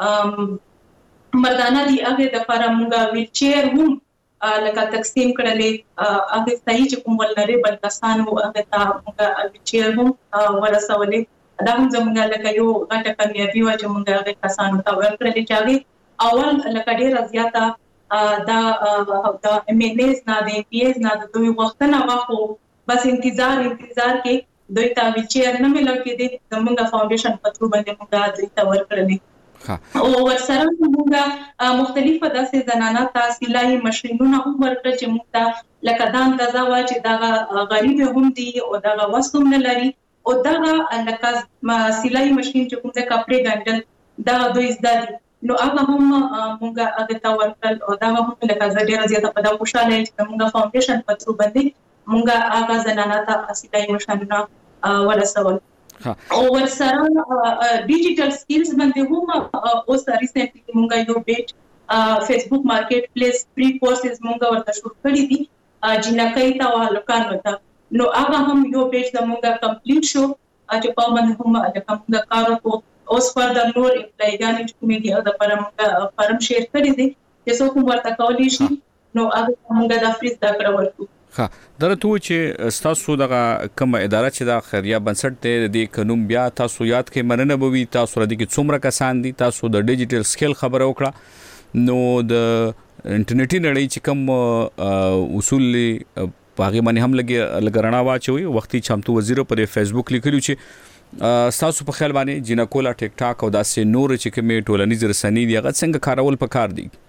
مردانه دي هغه د لپاره مونږه ویل چیر هم لکه تقسیم کړلې هغه صحیح چې کوم ولنریبل کسان او هغه ته موږ چیر هم ورسولې دا هم زموږ لکه یو غټه کامیابی و چې موږ هغه کسانو ته ورکړلې چې اول لکه ډېر زیاته دا امنیز نه دی پیز نه د دوی وختونه واخو بس انتظار کې دوی ته ویچیر نه ملو کې دي زموږ فاونډیشن پترو باندې موږ دوی ته ورکړلې او ورسره موږ مختلفه داسې زنانه ته سلای ماشينونه هم ورکړل چې موږ ته لکه دا اندازه وا چې دا غریب هم دي او دا وسوم نه لري او دا لکه سلای ماشين چې کوم څه کپڑے ګنډل دا دوی زده نو هغه هم موږ هغه ته ورکړل او دا هم لکه ډېر زیاته په دا خوشاله چې موږ فاونډیشن پترو باندې موږ هغه زنانه ته سلای ماشينونه ورسول او ورسره ډیجیټل سکلز باندې هم اوس ریسنټلی موږ یو بیچ فیسبوک مارکیټ پلیس فری کورسز موږ ورته شروع کړی دي جنکې ته والکانو ته نو هغه هم یو بیچ د موږ کمپلیټ شو چې په باندې هم د کوم کارو کو اوس پر د نور اپلایګان چې کومې دي د پرم فارم شیر کړی دي چې څوک ورته کولی شي نو هغه موږ د فریز دا کړو
درته چې تاسو دغه کوم اداره چې د خیریه بنسټ ته د قانون بیا تاسو یاد کې مننه بوي تاسو ردی کې څومره کسان دي تاسو د ډیجیټل سکیل خبره وکړه نو د انټرنیټي نړۍ چې کوم اصول باغی باندې هم لګرنا واچوي وختي چمتو وزیر پر فیسبوک لیکلو چې تاسو په خیال باندې جنکولا ټیک ټاک او داسې نور چې کوم ټولنیز رسنۍ دی هغه څنګه کارول پکار دي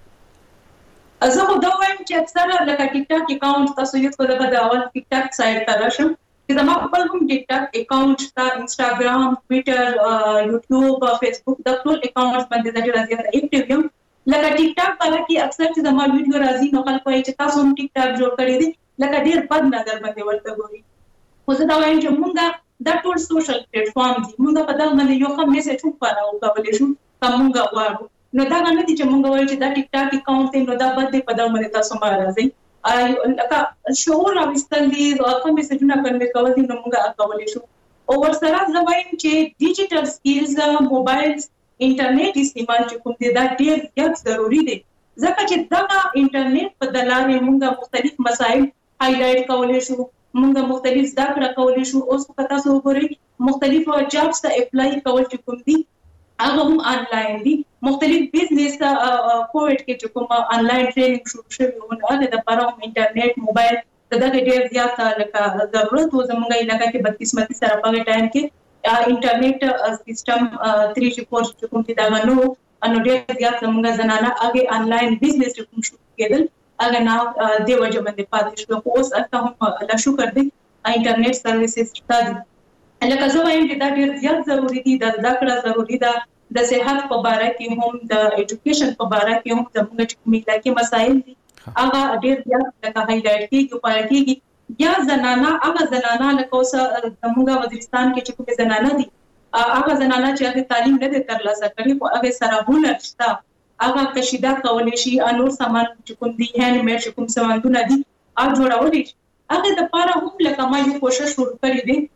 زه خو دا وایم چې اکثره لکه ټیک ټاک اکاونټ تاسو یو څه د اول ټیک ټاک سایت ته راشم چې زما خپل هم ټیک ټاک اکاونټ تا انستګرام ټوئیټر یوټیوب فیسبوک د ټول اکاونټس باندې د ډیر زیات اکټیو یم لکه ټیک ټاک باندې کې اکثر چې زما ویډیو راځي نو خلک وایي چې تاسو هم ټیک ټاک جوړ کړی دی لکه ډیر بد نظر باندې ورته ګوري خو زه دا وایم چې مونږه دا ټول سوشل پلیټ فارم دي مونږ په دغه باندې یو کوم میسج وکړو کولای شو کومه غواړو نو دا نه دي چې مونږ وایو چې دا ټیک ټاک اکاونټ دی نو دا بد دی په دغه باندې تاسو ما راځي لکه شعور او استندي او کوم میسجونه کنوي کول دي نو مونږه کولای شو او ورسره زه وایم چې ډیجیټل سکلز موبایلز انټرنیټ استعمال چې کوم دي دا ډیر زیات ضروری دی ځکه چې دا انټرنیټ په دلارې مونږه مختلف مسایل هایلایټ کولای شو مونږه مختلف زده کړه کولای شو اوس په تاسو وګورئ مختلف جابس ته اپلای کول چې کوم دي هغه هم آنلاین دي مختلف بزنس کووډ کې چې کوم آنلاین ټریننګ شروع شوی و هغه د لپاره انټرنیټ موبایل دغه ډیر زیات لکه ضرورت و زموږه علاقې کې بدقسمتي سره په ټایم کې انټرنیټ سیستم 3 4 چې کوم دي دا نو ډیر زیات زموږه زنانه هغه آنلاین بزنس کوم شروع کېدل هغه نه دی وجه باندې پاتې شو خو اوس اته هم الله شکر دی انټرنیټ سرویسز شته دي لکه زه وایم چې دا ډیر زیات ضروری دي د زده کړه ضروری ده د صحت په اړه کې هم د ایجوکیشن په اړه کې هم زموږ چې کومې علاقې مسایل دي هغه ډیر زیات لکه هایلایټ کیږي په اړه کې یا زنانه هغه زنانه لکه اوس زموږ وزیرستان کې چې کومې زنانه دي هغه زنانه چې هغه تعلیم نه ترلاسه کړي خو هغه سره هنر شته هغه کشیده کولای شي انور سامان چې کوم دي هاند میډ چې کوم سامانونه دي هغه جوړول شي هغه د لپاره هم لکه ما یو کوشش شروع کړی دی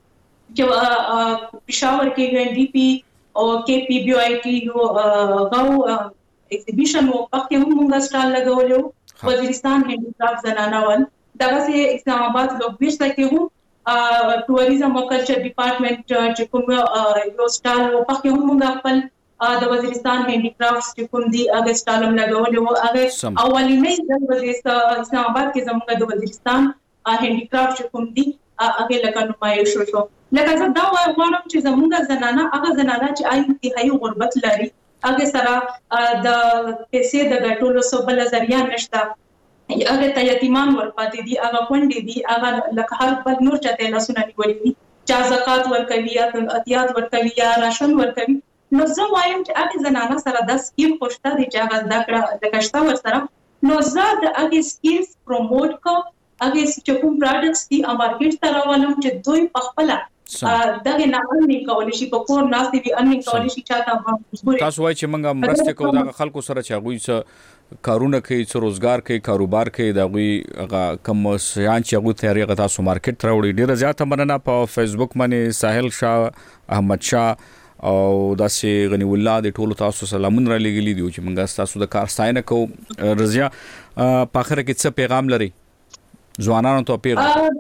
چې پېښور کې یو ان ډي پی او کې پی بي آی ټي یو غو ایگزیبیشن او پکې هم موږ سټال لګولیو وزیرستان هندي کرافټ زنانه‌وال دغه سي اسلام آباد لوګويشت کې هم ټوریزم او کلچر ډپارټمنټ چې کوم یو سټال او پکې هم موږ خپل د وزیرستان هندي کرافټ چې کوم دي هغه سټال هم لګولیو هغه اولینې د وزیرستان اسلام آباد کې زموږ د وزیرستان هندي کرافټ چې کوم دي هغه لکه نمایش شو لکه زه دا وایم چې زموږ زنانه هغه زنانه چې انتهایی غربت لري هغه سره د پیسې د ګټلو سبل ذریعہ نشته هغه ته یتیمان ورپاتې دي هغه کونډې دي هغه لکه هر بل نور چاته لاسونه نیولې دي چا زکات ورکوي یا عطیات ورکوي یا راشن ورکوي نو زه وایم چې هغه زنانه سره د سکیم خوشته دي چې هغه د کړه د کښتا ور سره نو زه د هغه سکیلز پروموټ کوم هغه چې کوم پروډکټس دي مارکیټ ته راولم چې دوی په خپل دغه نه اني کولای شي په کور ناس دي اني کولای شي چاته مجبور
تاسو وایي چې موږ مرسته کوو د خلکو سره چې هغه څه کارونه کوي څه روزګار کوي کاروبار کوي دا غوي هغه کم شیان چې هغه تیاری غتا سو مارکیټ راوړي ډیره زیاته مننه په فیسبوک باندې ساحل شاه احمد شاه او داسې غنی الله د ټولو تاسو سلامون را لګلی دی چې موږ تاسو د کار ستاینه کوو رضیا په اخر کې څه پیغام لري ځوانانو ته پیغام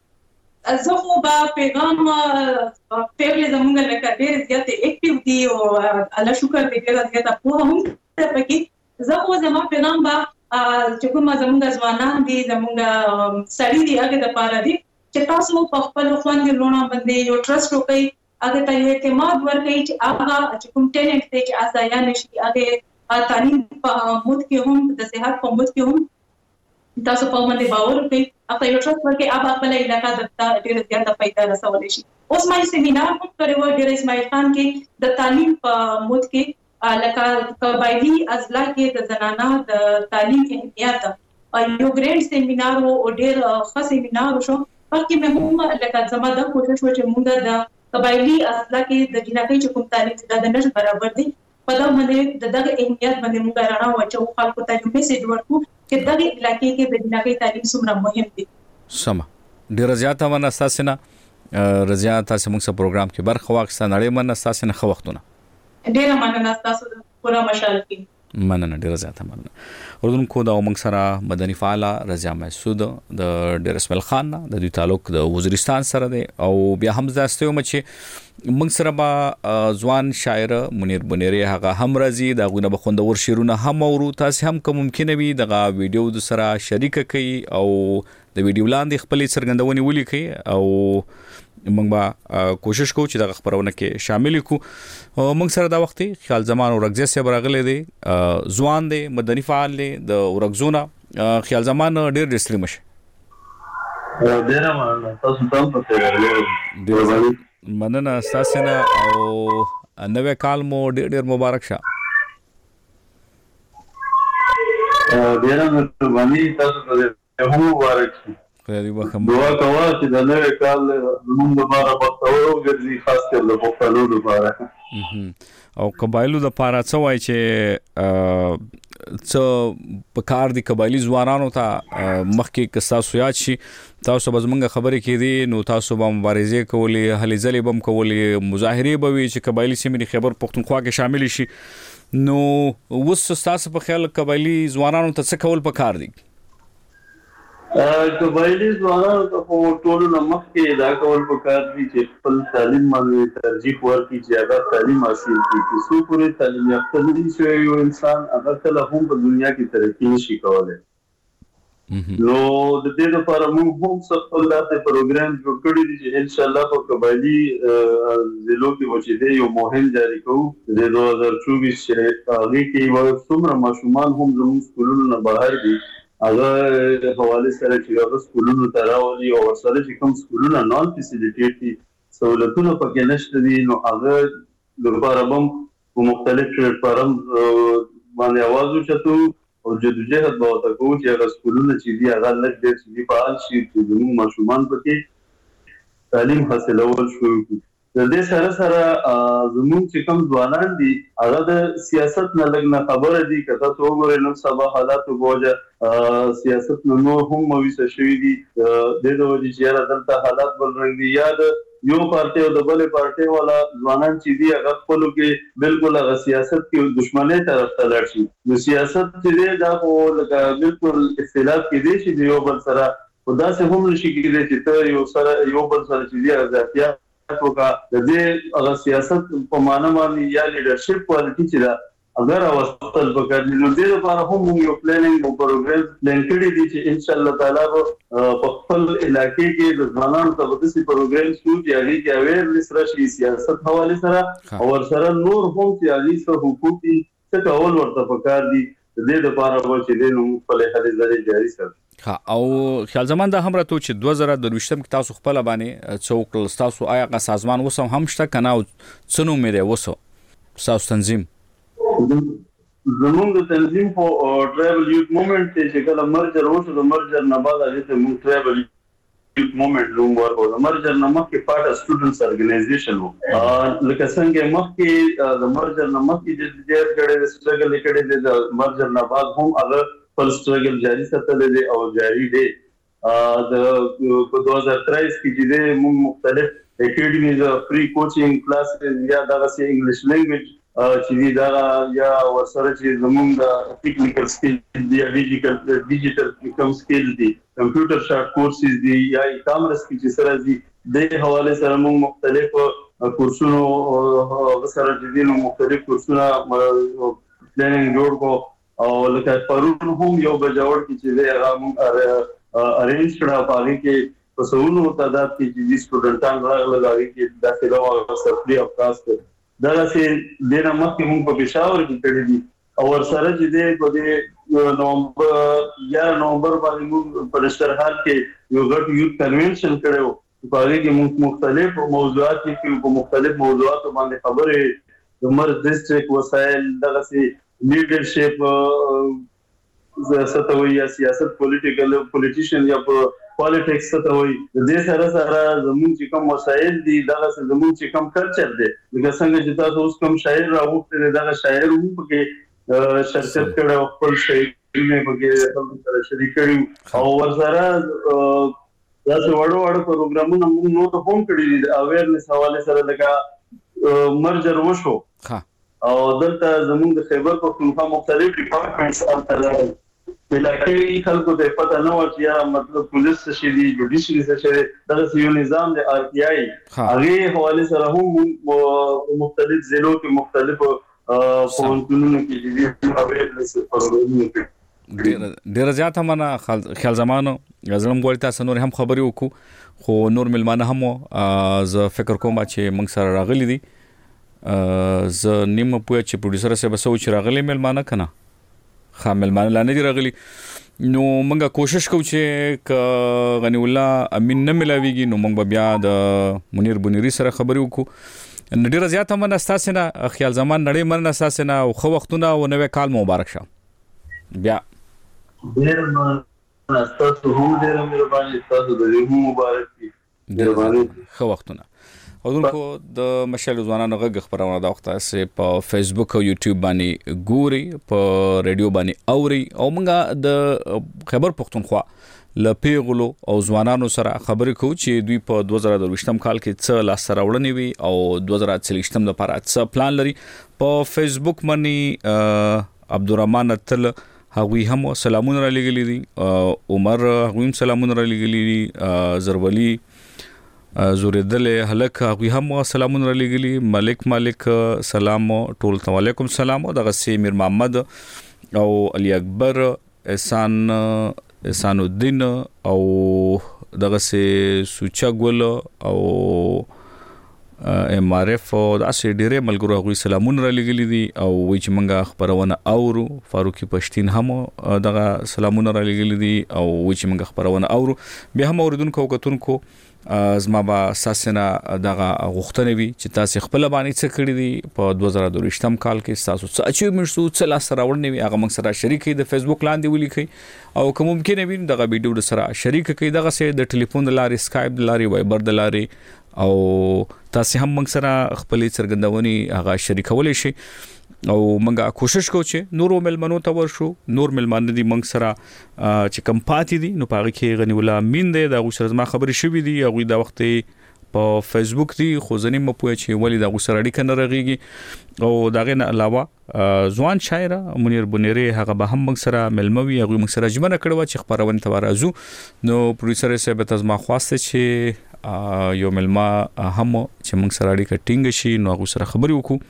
زه خو به پیغام پیغله زمونږ لکه ډېر زیات اکټیو دي او الله شکر دې ډېر زیات په هم پکې زه خو زما پیغام به چې کوم زمونږ ځوانان دي زمونږ سړي دي هغه د پاره دي چې تاسو په خپل خوند لونه باندې یو ټرست وکړئ هغه ته یو اعتماد ورکړئ چې هغه چې کوم ټیلنټ دی چې اسایا نشي هغه تعلیم په مود کې هم د صحت په مود کې هم تاسو په باندې باور وکړئ اته یو ټرست ورکړئ هغه خپل علاقې د ډېر زیات فائدہ رسولای شي اوس ما سیمینار هم کړو ډېر اسماعیل خان کې د تعلیم په مود کې لکه قبایلی اضلاع کې د زنانه د تعلیم اهمیت یو ګریډ سیمینار او ډېر ښه سیمینار شو پکې مې هم لکه زما د کوشش و چې موږ د قبایلی اضلاع کې د جنکۍ چې کوم تعلیم د نش برابر دي په دا باندې دغه اهمیت باندې موږ رانا وچو خلکو ته یو میسج ورکو چې دغه علاقې کې د جنکۍ تعلیم څومره مهم دي
سم ډیر زیاته من اساسنه رضیا تاسو موږ سره پروګرام کې برخه واخیسته نړۍ من اساسنه خو وختونه
ډیر مننه تاسو پورا مشال کې
مننه ډیر زیاته مننه اردن کو د موږ سره مدني فعال رضیا محسود د ډیر اسماعیل خان د دوی تعلق د وزیرستان سره دی او بیا هم زاستیو چې موږ سره با ځوان شاعر منیر بنيري هغه هم راځي دا غونه بخوندور شیرونه هم اورو تاسو هم کوم ممکن وي دغه ویډیو د سره شریک کړئ او د ویډیو لاندې خپل څرګندونې ولیکئ او موږ به کوشش کوو چې د خبرونه کې شامل کو موږ سره دا وخت خیال زمان او رغزه سره برغله دي ځوان دي مدني فعال دي د ورغزونه خیال زمان ډېر ډستری مشه
ډیر مننه تاسو ته په خیر
مننه تاسو نه او نوې کال مو ډیر مبارک شه
ډیر مهرباني تاسو ته هم مبارک شه
خیري وخت
دعا کوه چې د نوې کال زموږ لپاره بختور وګرځي خاص کر د پښتنو لپاره
او قبایلو د لپاره څه وایي چې څه په کار دي قبایلی ځوانانو ته مخکې که تاسو یاد شي تاسو به زموږ خبرې کېدي نو تاسو به مبارزې کولې هلې ځلې به هم کولې مظاهرې به وي چې قبایلی سیمې د خیبر پښتونخوا کې شامل شي نو اوس تاسو په خیال قبایلی ځوانانو ته څه کول پکار دي
قبایلی ځوانانو ته په ټولو نه مخکې دا کول پکار دي چې خپل تعلیم باندې ترجیح ورکړي چې هغه تعلیم حاصل کړي چې څو پورې تعلیم یافته نه شي یو انسان هغه کله هم په دنیا کې ترقي نشي کولی نو د دې لپاره موږ هم خپل داسې پروګرام جوړ کړی دی چې ان شاء الله په قبایلی ضلعو کې وچې یو مهم جاری کوو د 2024 هغه کې یو څومره ماشومان هم زموږ سکولونو نه بهر دي هغه حواله سره چې هغه سکولونو ته راولي او سره چې کوم سکولونه نان فیسیلیټیټ دي سہولتونه پکې نشته دي نو هغه د لپاره هم په مختلف پلاتفارم باندې आवाज وچتو او جدوجہد به وتا کوو چې هغه سکولونه چې دي هغه لږ ډېر چې فعال شي چې زموږ ماشومان پکې تعلیم حاصلول شروع کړي د دې سره زموږ چې کوم ځوانان دي هغه د سیاست نه لږ نه خبره دي که تاسو وګورئ نن سبا حالاتو بوجه سیاست نه نور هم مویسه شوي دي د دې وجې چې یاره دلته حالات بل رنګ دي یا د یو پارټي او د بلې پارټي والا ځوانان چې دي هغه خپلو کې بالکل هغه سیاست کې دشمنۍ طرف ته لاړ شي نو سیاست چې دی دا خو لکه بالکل اختلاف کېدی شي د یو بل سره خو داسې هم نشي کېدی چې ته یو بل سره چې دی ازادیا وکړه د دې هغه سیاست په معنا باندې یا لیډرشپ کوالټي چې دا اگر اوسطل پکړ نو دې لپاره هم یو پلانینګ او پروګرام پلان کړی دی چې ان شاء الله تعالی په خپل علاقې کې د ځوانانو ته د سي پروګرام شو چې هغه کې اویرنس راشي سیاست حواله سره او سره نور هم چې هغه سره حقوقي څه کول ورته پکار دي د دې لپاره چې نو خپل هلي ځلې جاري سره
او خیال زمان دا هم راته چې 2023 کې تاسو خپل باندې څوک تاسو آیا کا سازمان وسم هم شته کنه څنو مې ده وسو تاسو تنظیم
زموږ د تنظیم په ټریبل یوت موومېنټ چې کله مرجر وشو د مرجر نه بعد هغه ته موږ ټریبل یوت موومېنټ لوم ورکو د مرجر نه مخکې پارټ سټوډنټس ارګنایزیشن وو لکه څنګه مخکې د مرجر نه مخکې چې ډېر کړي سټرګل کړي د مرجر نه بعد هم هغه خپل سټرګل جاری ساتل دي او جاری دي د 2023 کې چې موږ مختلف اکیډمیز فری کوچینګ کلاسز یا دغه سي انګلیش لینګویج چې دا یا ورسره چې زموږ د ټیکنیکل سکل دی ډیجیټل کوم سکل دی کمپیوټر شارټ کورسز دی یا ای-کامرس کې چې سره دي د حواله سره موږ مختلف کورسونو سره چې نو مختلف کورسونه پلانینګ جوړ کو او لکه پرون هم یو بجاوړ کې چې هغه موږ ارینج کړه پاره کې په سونو تعداد کې چې سټوډنټان راغلي کې داخله او سفري افکاس دا چې د نمک موږ په پېښور کې کړی دي او ورسره چې د نومبر باندې موږ په رشترحال کې یو غټ یوت کنونشن کړو په هغه کې موږ مختلف موضوعات کې په مختلف موضوعاتو باندې خبرې د مرز ډیسټریکټ وسایل دغه سي لیډرشپ ستوي یا سیاست پولیټیشن یا پالیټکس ستوي د دې سره زموږ چې کوم وسایل دي دغه زموږ چې کوم کلچر دی لکه څنګه چې تاسو اوس کوم شاعر راوخته دغه شاعر هم پکې شرکت کړو خپل شاعرونه پکې سره شریک کړو او ورسره تاسو وړو پروګرامونه موږ نو ته هم کړی دي اویرنس حواله سره لکه مرجر وشو او دلته زموږ د خیبر پختونخوا مختلف ډپارټمنټس الته بلکې خلکو ته پته نه و چې یا مطلب پولیس څه دي جوډیشري څه دي دا یو نظام د آر ټي آی هغه حواله سره هم مختلف ضلعو کې مختلف پونتونو کې دي اویرنس پروګرامونه
ډیر زیات همنا خیال زمانو غزلم ګوري تاسو نور هم خبري وکړو خو نور ملمانه هم ز فکر کوم چې موږ سره راغلي دي ز نیمه پوهه چې پروډوسر سره بسو چې راغلي ملمانه کنه خامل معنی لاندې راغلي نو موږ کوشش کوو چې غنی الله امین نه ملاويږي نو موږ بیا د منیر بنيري سره خبرې وکړو. ډیره زیاته من اساسه نه خیال زمان نړۍ من اساسه نه خو وختونه او نوې کال مبارک شه. بیا
ډیر تاسو هم ډیر مهرباني تاسو د دې مبارک دي. مهرباني
خو وختونه اودونکو د مشال ځوانانو غږ خبرونه د وخت اسه په فیسبوک او یوټیوب باندې ګوري په ریډیو باندې اوري او موږ د خبر پښتونخوا ل پیغلو او ځوانانو سره خبرې کوو چې دوی په 2023م کال کې څه لاس سره وړنې وي او 2023م لپاره څه پلان لري. په فیسبوک باندې عبدالرحمن تل هغوی هم سلامونه را لګلې دي، عمر هغوی هم سلامونه را لګلې دي، زرولی زوریدل هلک هغوی هم سلامونه را لګلي، مالک سلام ټول ته وعلیکم سلام، دغه سي میر محمد او علي اکبر احسان الدین او دغه سي سوچا ګل او ام ار اف او داسې ډېرې ملګرو هغوی سلامونه را لګلي دي او وایي چې موږ خبرونه اورو. فاروقي پښتين هم دغه سلامونه را لګلي دي او وایي چې موږ خبرونه اورو. بیا هم اوریدونکو او کتونکو زما با ساسنه دغه غوښتنې وي چې تاسو خپل باندې څه کړی دي په 2023م کال کې، تاسو څه اچیومنټ څه لاس سره وړنې وي هغه موږ سره شریک کړئ، د فیسبوک لاندې ولیکئ او کوم ممکن وي دغه ویډیو سره شریک کړئ، دغه سه د ټلیفون د لارې، سکایپ د لارې، وایبر د لارې او تاسو هم موږ سره خپل څرګندونې هغه شریکولای شئ او موږ کوشش کوو چې نورو ملمنو ته ورشو. نور ملمان دي موږ سره چې کم پاتې دي نو پاره کې غنی الله امین دی دا غوښر زما خبرې شوې دي هغه د وخت په فیسبوک دي خو ځنې مپوي چې ولی دا غوښر اړیکه نه رغيږي او داغه نه علاوه ځوان شاعر منیر بنيري هغه به هم موږ سره ملموي هغه موږ سره جمع کړو چې خبرونه تورازو نو پروډوسر یې به تاسو ما خواسته چې یو ملما هم چې موږ سره اړیکه ټینګ شي نو هغه سره خبرې وکړو.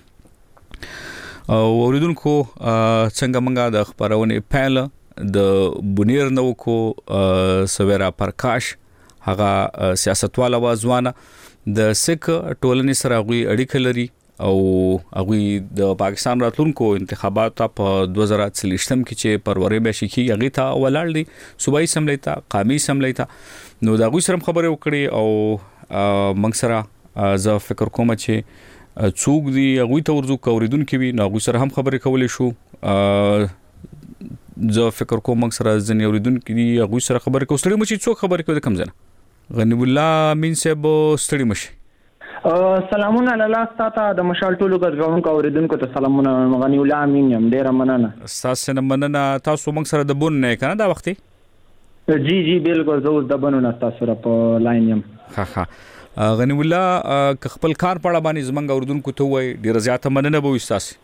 او اوریدونکو څنګه منګه د خبرونه پیل د بنیر نو کو سویرا پرکاش هغه سیاستواله وازوانه د سک ټولنې سره غوي اړیکه لري او هغه د پاکستان راتلونکو انتخابات په 2023م کې چې پروري به شي کې هغه ته ولاړ دي صوبایي اسمبلی ته قومي اسمبلی ته نو دا غوي سره خبرې وکړي او منګ سره زه فکر کوم چې څوک دی هغه ته ورزو کوریدونکو وي نو هغه سره هم خبرې کولې شو. زه فکر کوم موږ سره ځنې اوریدونکو دي هغه سره خبرې کوو. ستړي مشي څوک خبرې کوي د کم ځنه غنی الله امین صاحب ستړي مشي
سلامونه لاله ستاسو د مشال ټولو غوړونکو اوریدونکو ته سلامونه غنی الله امین یم ډیر مننه
تاسو نه مننه. تاسو موږ سره د بون نه کنه دا وختي
جی بالکل زه د بنونه تاسو را په لاین یم.
ها غنی الله خپل کار پړه باندې زمنګ اوردونکو ته وای ډیر زیاته مننه به وستاسي.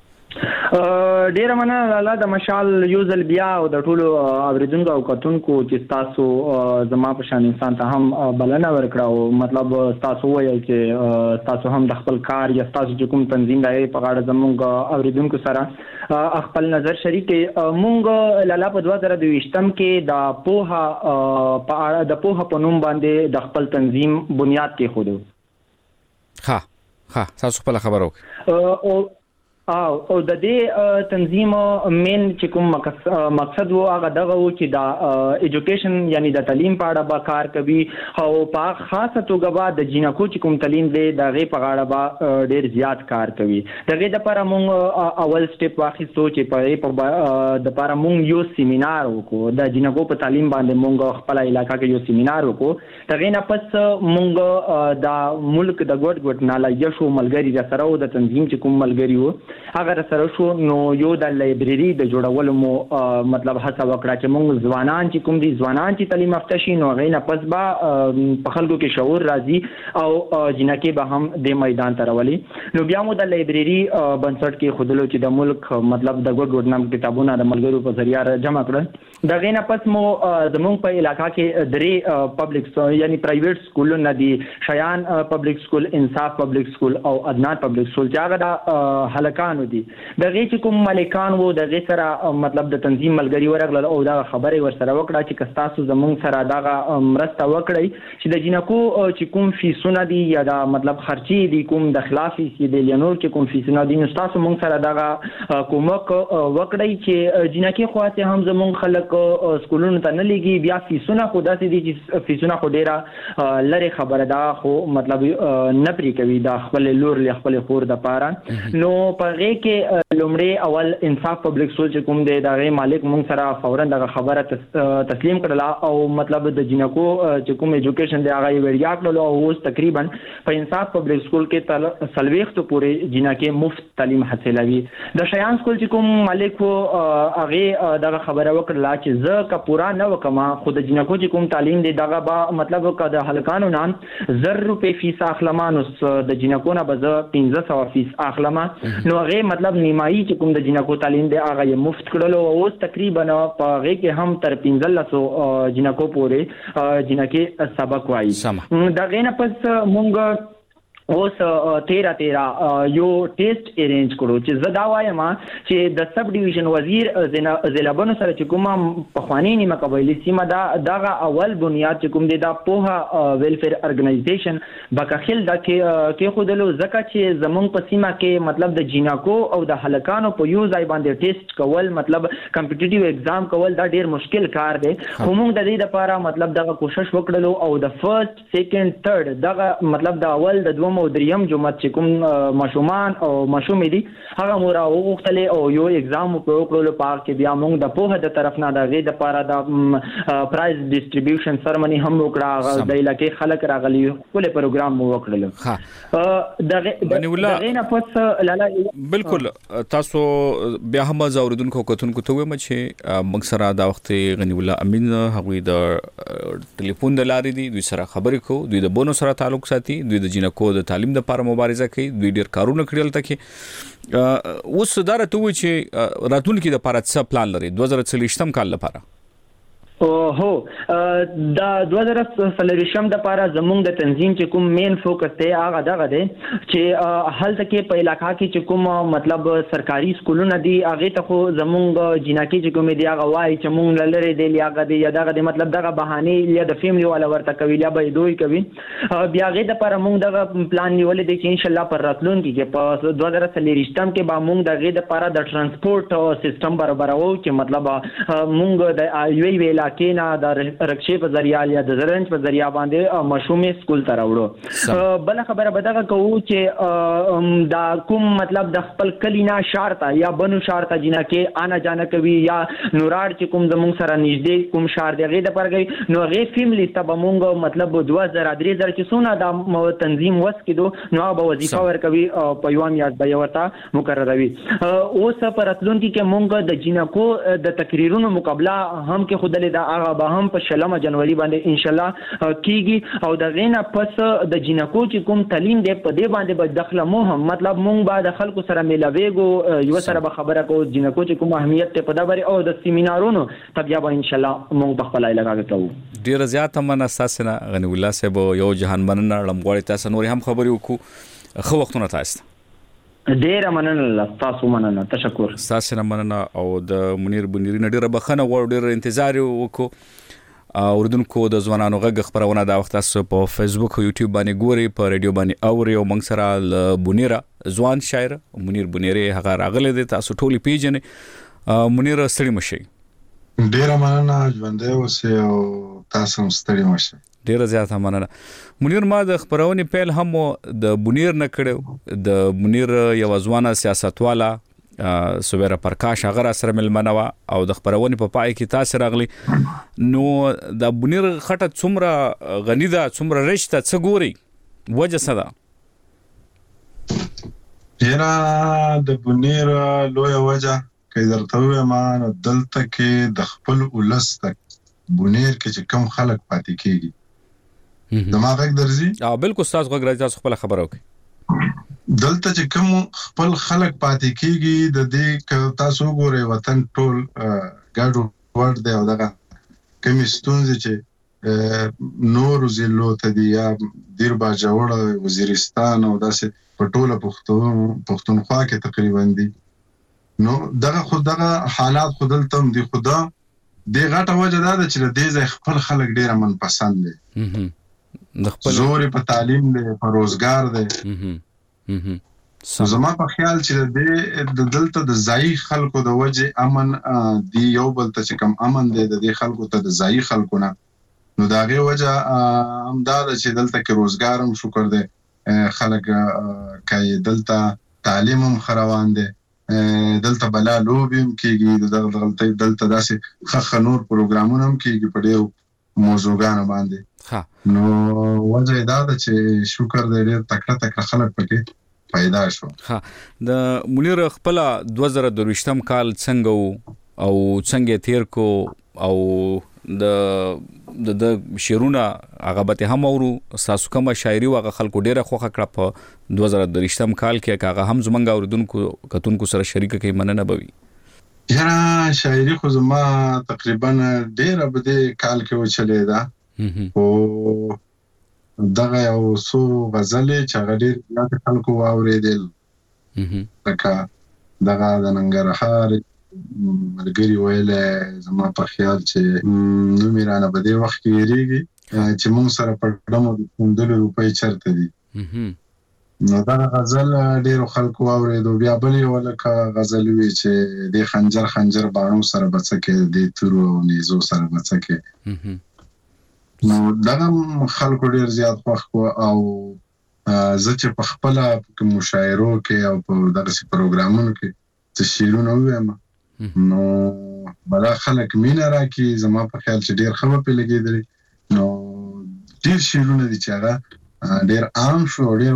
ډیر مننه لاله د مشال یوزل بیا او د ټولو اوریدونکو او کتونکو چې تاسو زما په شان انسان ته هم بلنه ورکړو مطلب تاسو وایي چې تاسو هم د خپل کار یا تاسو چې کوم تنظیم دی په غاړه زموږ اوریدونکو سره خپل نظر شریک مونږ لاله په 2023م کې د پوها په نوم باندې د خپل تنظیم بنیاد کې خودو.
ها تاسو خپل خبرو
او د دې تنظیم مین چې کوم مقصد وو هغه دغه وو چې د ایجوکیشن یعنی د تعلیم په اړه به کار کوي او په خاصه توګه به د جنکو چې کوم تعلیم دی دغه په اړه به ډیر زیات کار کوي. دغه د لپاره مونږ اول سټیپ واخیستو چې په د لپاره مونږ یو سیمینار وکړو د جنکو په تعلیم باندې مونږ خپل علاقې کې یو سیمینار وکړو. دغه نه پس مونږ د ملک د ګډ ناله یشو ملګری را سره او د تنظیم چې کوم ملګری وو هغه سره شو نو یو د لایبرری د جوړولو مو مطلب هڅه وکړه چې موږ ځوانان چې کوم دي ځوانان چې تعلیم یافته شي نو غي نه پس با په خلکو کې شعور راځي او جنکه به هم د میدان ته راولي. نو بیا مو د لایبرری بنسټ کې خودلو چې د ملک مطلب د ګډ نام کتابونه د ملګرو په ذریعہ جمع کړل. د غي نه پس مو زموږ په علاقې کې درې پبلک یعنی پرایویټ سکولونه دي شایان پبلک سکول، انصاف پبلک سکول او عدنان پبلک سکول چې هغه د هلکان مالکانو دي دغه چې کوم مالکان وو دغه سره مطلب د تنظیم ملګری ورغله او دا خبره ورسره وکړه چې کستاسو زمونږ سره دا مرسته وکړي چې د جنکو چې کوم فیسونه دي یا دا مطلب خرچي دي کوم د خلافي سي د لینور چې کوم فیسونه دي نو تاسو مونږ سره دا کومک وکړي چې جنکه خواته هم زمونږ خلک سکولونو ته نه لګي بیا فیسونه خو داسې دي چې فیسونه خو ډیره لری خبره دا خو مطلب نه پری کوي دا خپل لور له خپل خور د پاره نو پغه کې لومړی اول انصاف پبلک سکول چې کوم دی دا مالک مونږ سره فورا دا خبره تسلیم کړله او مطلب د جنکو چې کوم ایجوکیشن دی هغه ویډیا کړلو او اوس تقریبا په انصاف پبلک سکول کې سلويخت پورې جنکه مفت تعلیم حاصلوي د شیان سکول چې کوم مالک هغه دا خبره وکړه چې زه کا پورا نه وکما خود جنکو چې کوم تعلیم دی دا با مطلب کده هلکانو نام 1000 روپے فیس اخلمان د جنکو نه بز 1500 فیس اخلما نو هغه مطلب نیمایي چې کوم د جنکو تعلیم دی هغه مفت کړلو او تقریبا په هغه کې هم تر 1500 جنکو پورې جنکه سبق وایي دا غینه پس مونږ اوس 13 یو ټیسټ ارینج کړو چې زدا وایم چې د سب ډیویژن وزیر زلابونو سره چې کومه پخوانی نیمه قبایلی سیمه دا اول بنیاد چې کوم دی دا پوها ویلفیر ارګنایزیشن بکخل دا کې خودلو زکه چې زمونږ په سیمه کې مطلب د جیناکو او د هلکانو په یو ځای باندې ټیسټ کول مطلب کمپټیټیو ایگزام کول دا ډیر مشکل کار دی خو موږ د دې لپاره مطلب دا کوشش وکړلو او د فرست سیکنډ تھرد دا مطلب د اول د دوم او دریم جمعه چې کوم مشومان او مشومې دي هغه مور او غوښتلې او یو ایگزام په وکړلو پاره کې بیا موږ د پوهه د طرف نه د غي د پاره د پرایز ډیسټریبیوشن سرمنی هم وکړه د علاقې خلک راغلي ټول پروګرام مو وکړل د غي نه پس لاله
بالکل تاسو بیا هم زوردونکو کتونکو ته ومه چې موږ سره دا وخت غنی الله امین هغوی د ټلیفون د لارې دي دوی سره خبرې کو دوی د بونو سره تعلق ساتي دوی د جنکو د تعلیم د لپاره مبارزه کوي دوی ډیر کارونه کړل تکي اوس داره ته وی چې راتلونکي د لپاره څه پلان لري 2023 کال لپاره
هو دا 2023 د لپاره زموږ د تنظیم چې کوم مین فوکس دی هغه دغه دی چې هلته کې په علاقې کې چې کوم مطلب سرکاري سکولونه دي هغه ته خو زموږ جناکي چې کوم دی هغه وایي چې موږ لری دی هغه دی یا دغه مطلب دغه بهانه یا د فیملی والا ورته کوي یا به دوی کوي بیا هغه د لپاره موږ دغه پلان نیولې دی چې ان شاء الله پر راتلونکي کې په 2023 کې به موږ دغه د لپاره د ترانسپورت سیستم برابرو چې مطلب موږ د یوې ویلا کینا د رکشې په ذریعہ یا د زرنج په ذریعہ باندې مشومې سکول ته راوړو بل خبره بدغه کوو چې دا کوم مطلب د خپل کلینا شارته یا بنو شارته جنا کې آنا جانا کوي یا نورار چې کوم زمون سره نږدې کوم شار دیغه د پرګي نو غي فیملی ته مونږ مطلب 2003 چې سونه د تنظیم وس کېدو نو به وظیفه ورکوي په یوم یاد به ورته مقرروي اوس پر راتلونکي کې مونږ د جنکو د تقریرونو مقابله هم کې خودلې هغه به هم په 16 جنوري باندې ان شاء الله کیږي او د غینا پس د جنکو چې کوم تعلیم دی په دې باندې به داخله مو هم مطلب مونږ به د خلکو سره ملاويګو یو سره به خبره کو جنکو چې کوم اهمیت ته په دبر او د سیمینارونو تبیا به ان شاء الله مونږ په خپل علاقه کې کوو
ډیر زیات من اساسنه غنی الله صاحب یو جهان مننه لمغوړی تاسو نور هم خبرې وکړو خو وختونه تاسو
ډیر مننه تاسو مننه تشکر
تاسو مننه او د منیر بنيري ډیره بخنه ور ډیر انتظار وکړو اوردونکو د ځوانانو غږ خبرونه دا وخت تاسو په فیسبوک او یوټیوب باندې ګوري په ریډیو باندې اوري او موږ سره بنيره ځوان شاعر منیر بنيري هغه راغله دي تاسو ټولي پیژنې منیر ستړي مشي
ډیر مننه ژوندې اوسه او تاسو ستړي مشي
ډیر زیات مننه منیر ما د خبرونې پیل هم د منیر نه کړو د منیر یو ځوانه سیاستواله سوبره پرکاش هغه سره ملمنوا او د خبرونې په پای کې تاسو راغلي نو د منیر خټه څومره غنی ده څومره رښتا څه ګوري وجه څه ده
یرا د منیر لوی وجه کې درته وایم ما دلته کې د خپل ولس تک منیر کې چې کم خلک پاتې کیږي دماغ یک درځي
بالکل تاسو غوږ راځي تاسو خپل خبرو کوي
دلته چې کوم خپل خلک پاتې کیږي د دې تاسو ګورئ وطن ټول ګډ ورډ دی او دغه کوم ستونزې چې نور ضلعو ته دی یا دیر باجوړ وزیرستان او داسې په ټوله پښتونخوا کې تقریبا دي. نو دغه حالات خودل تم دي خدا د غټه وجه دا چې د دې ځای خپل خلک ډیر من پسند دي
د خپل
زور په تعلیم دی په روزګار دی. زما په خیال چې د دلته د ځای خلکو د وجه امن دی یو بل ته چې کم امن دی د دې خلکو ته د ځای خلکو نه نو دا غي وجه هم دا چې دلته کې روزګار هم شکر دی خلک کوي دلته تعلیم هم خروان دی دلته بلا لوبي هم کېږي دلته داسې خخ نور پروګرامونه هم کېږي په ډېرو موضوعګانو باندې. نو وجه دا ده چې شکر دی ډېر تکړه خلک پکې پیدا شو.
د منیر خپل 2023 کال څنګه او څنګه تیر کو او د شعرونه هغه به هم اورو تاسو کوم شاعري واغه خلکو ډیره خوخه کړه په 2023 کال کې هغه هم زمونږ اوریدونکو کتونکو سره شریک کوي مننه بوي.
یاره شاعري خو زما تقریبا ډیره بده کال کې وچلې ده او دغه یو څو غزلې چې هغه ډیر زیات خلکو واورېدل لکه دغه د ننګرهار ملګری ویل زما په خیال چې نو میرانه په دې وخت کې ریږي چې مونږ سره په ډمو د 100 روپۍ چرته دي. نو دا غزل ډیرو خلکو واورېدو. بیا بل یو لکه غزل وی چې د خنجر باڼو سره بچکه د تورو نيزو سره بچکه نو دا خلکو ډیر زیات خوښ کو او زه چې په خپل مشاعرو کې او په دغه پروګرامونو کې څه شعرونه وایم نو بلا خلک مینا راکي زما په خیال چې ډیر خبر په لګیدل. نو ډیر شعرونه دي چې هغه ډیر عام شو ډیر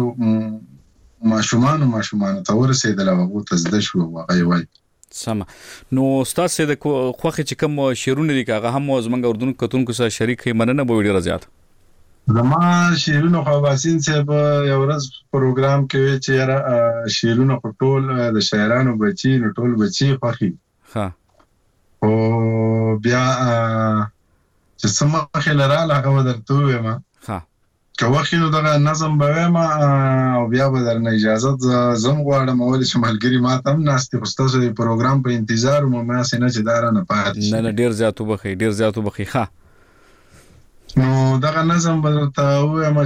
ماشومان ته ورسېدل او تزده شو هغه وای
سم. نو تاسو د خوخه چې کوم شعرونه دي هغه هم زمونږ اردن کتونکو سره شریک مننه به ډیر زیات.
زما شعرونه خو باسین صاحب یو ورځ پروګرام کې چې یاره شعرونه په ټول د شاعرانو بچي نو ټول بچي خوخي او بیا چې سمه خلراله هغه درته وایم که وخینو دغه نظم به وایم او بیا به درنه اجازه زم غواړم ولې چې ملګری ما ته هم ناستې خو ستاسو د پروګرام په انتظار مو ماسې نه چې دا رانه پاتې شي.
نه ډېر زیات وبخي ښه.
نو دغه نظم به درته وایم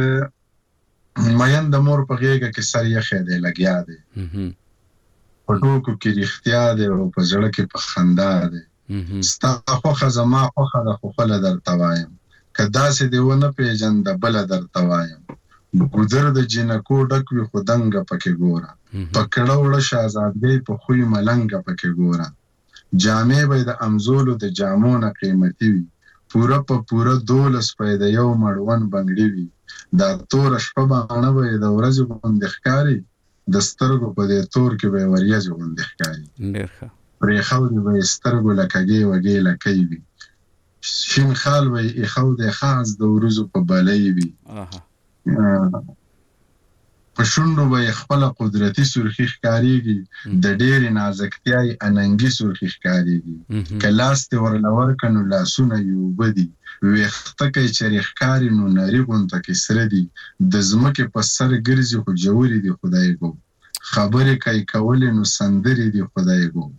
چې مین د مور په غېږه کې سر یخی دی لګیا دی په ټوکو کې رښتیا دی او په زړه کې په خندا دی ستا خوښه زما خوښه ده خو خپله درته وایم که داسې دې ونه پېژنده بله درته وایم ګودر د جینکو ډک وي خو دنګه پکې ګوره په کړه وړه شهزادګۍ په خوی ملنګه پکې ګوره جامې به د امزولو د جامو نه قیمتي وي پوره په پوره 12 پې د یو مړون بنګړي وي دا تور شپه باندې به د ورځې غوندې ښکاري د سترګو په دې تور کې به وریځ غوندې ښکاري
ډېر ښه
پرې خو به سترګو لکهږي وږي لکې وي شین خال وي اخو د خاص د ورځو په بلې وي په شونډو به خپل قدرتي سرخي ښکاریږي د ډېر نازکتیای اننګي سرخي ښکاریږي کلاس ته ورلور کنو لاسونه یو بدی ويخته کې چریخ کاری نو نری غونته کې سره دي د زمکه په سر ګرځي خو جوړي دي خدای ګو خبرې کوي کول نو سندري دي خدای ګو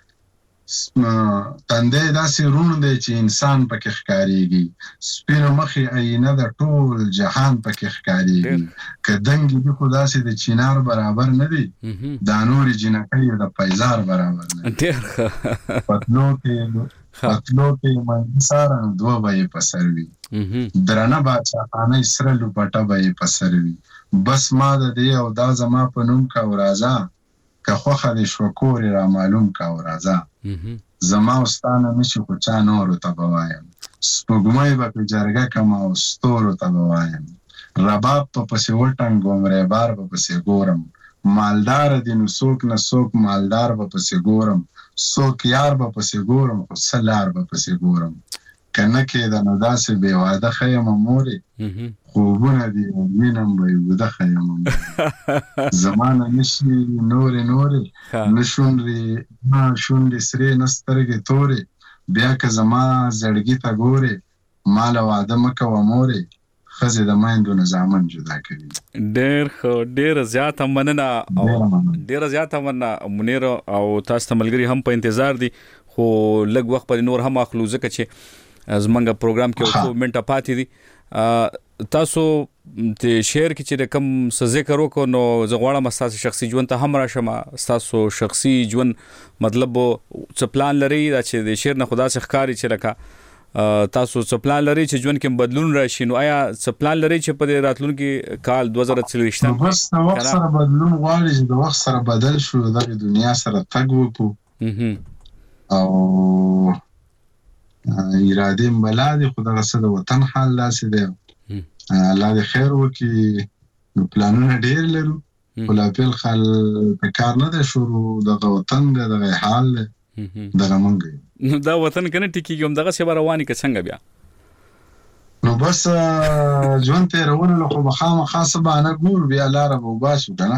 تندې داسې رون دی چې انسان پکې ښکاریږي سپینو مخې آینه د ټول جهان پکې ښکاریږي که دنګې دي خو داسې د چینار برابر نه دي دا نورې جنکۍ د پیزار برابر نه دي پتلو کې منصاره دوه به یې په سر وي درنه باچاخانۍ سره لوپټه به یې په سر وي بس ما د دې او دا زما په نوم کا ورازه که خوخه دې شو کور را معلوم کا ورازه زما واستانه نشي خو چا نورو ته به وایم سپوږمۍ به په جرګه کما او ستورو ته به وایم رباب په پسې وټنګوم ریبار به پسې ګورم مالدار دي نو څوک نه څوک مالدار به پسې ګورم څوک یار به پسې ګورم خو څه لار به پسې ګورم که نه کېده نو داسې بې واده ښیم مورې خوبونه دي مینم به یې وده ښیم زما نه نشي نورې نه شونډې سرې نه سترګې تورې بیا که زما زړګي ته ګورې مال واده مکه و مورې خزه د مایندو نظامن جدا کوي.
ډېر زیات مننه او ډېر زیات مننه منیر او تاسو ته ملګری هم په انتظار دي خو لږ وخت پر نور هم اخلو ځکه چې زمونږ پروګرام کې 2 منټه پاتې دي. تاسو ته شعر کې چې کوم څه ذکر وکړو نو زه غواړم تاسو شخصي ژوند ته هم راشم. تاسو شخصي ژوند مطلب څه پلان لري دا چې د شعر نه خدا څخه ښکاری چې لکه تاسو څه پلان لري چې ژوند کې بدلون راشي نو آیا څه پلان لري چې په راتلونکي کال 2023
بس د وخت سره بدلون غواړي چې د وخت سره بدل شو د دنیا سره تګ وکړو او اراده بلادي خدای سره وطن حال داسې دی الله دې خیر وکړي. نو پلانونه ډېر لرو ولا په خل په کار نه ده شروع د وطن د حال د غمنګ
نو دا وطن کنه ټکی کوم دغه سی رواني که څنګه بیا
نو بس ژوند ته روانه له خو بخامه خاصه باندې ګور بیا لار به وباسو کنه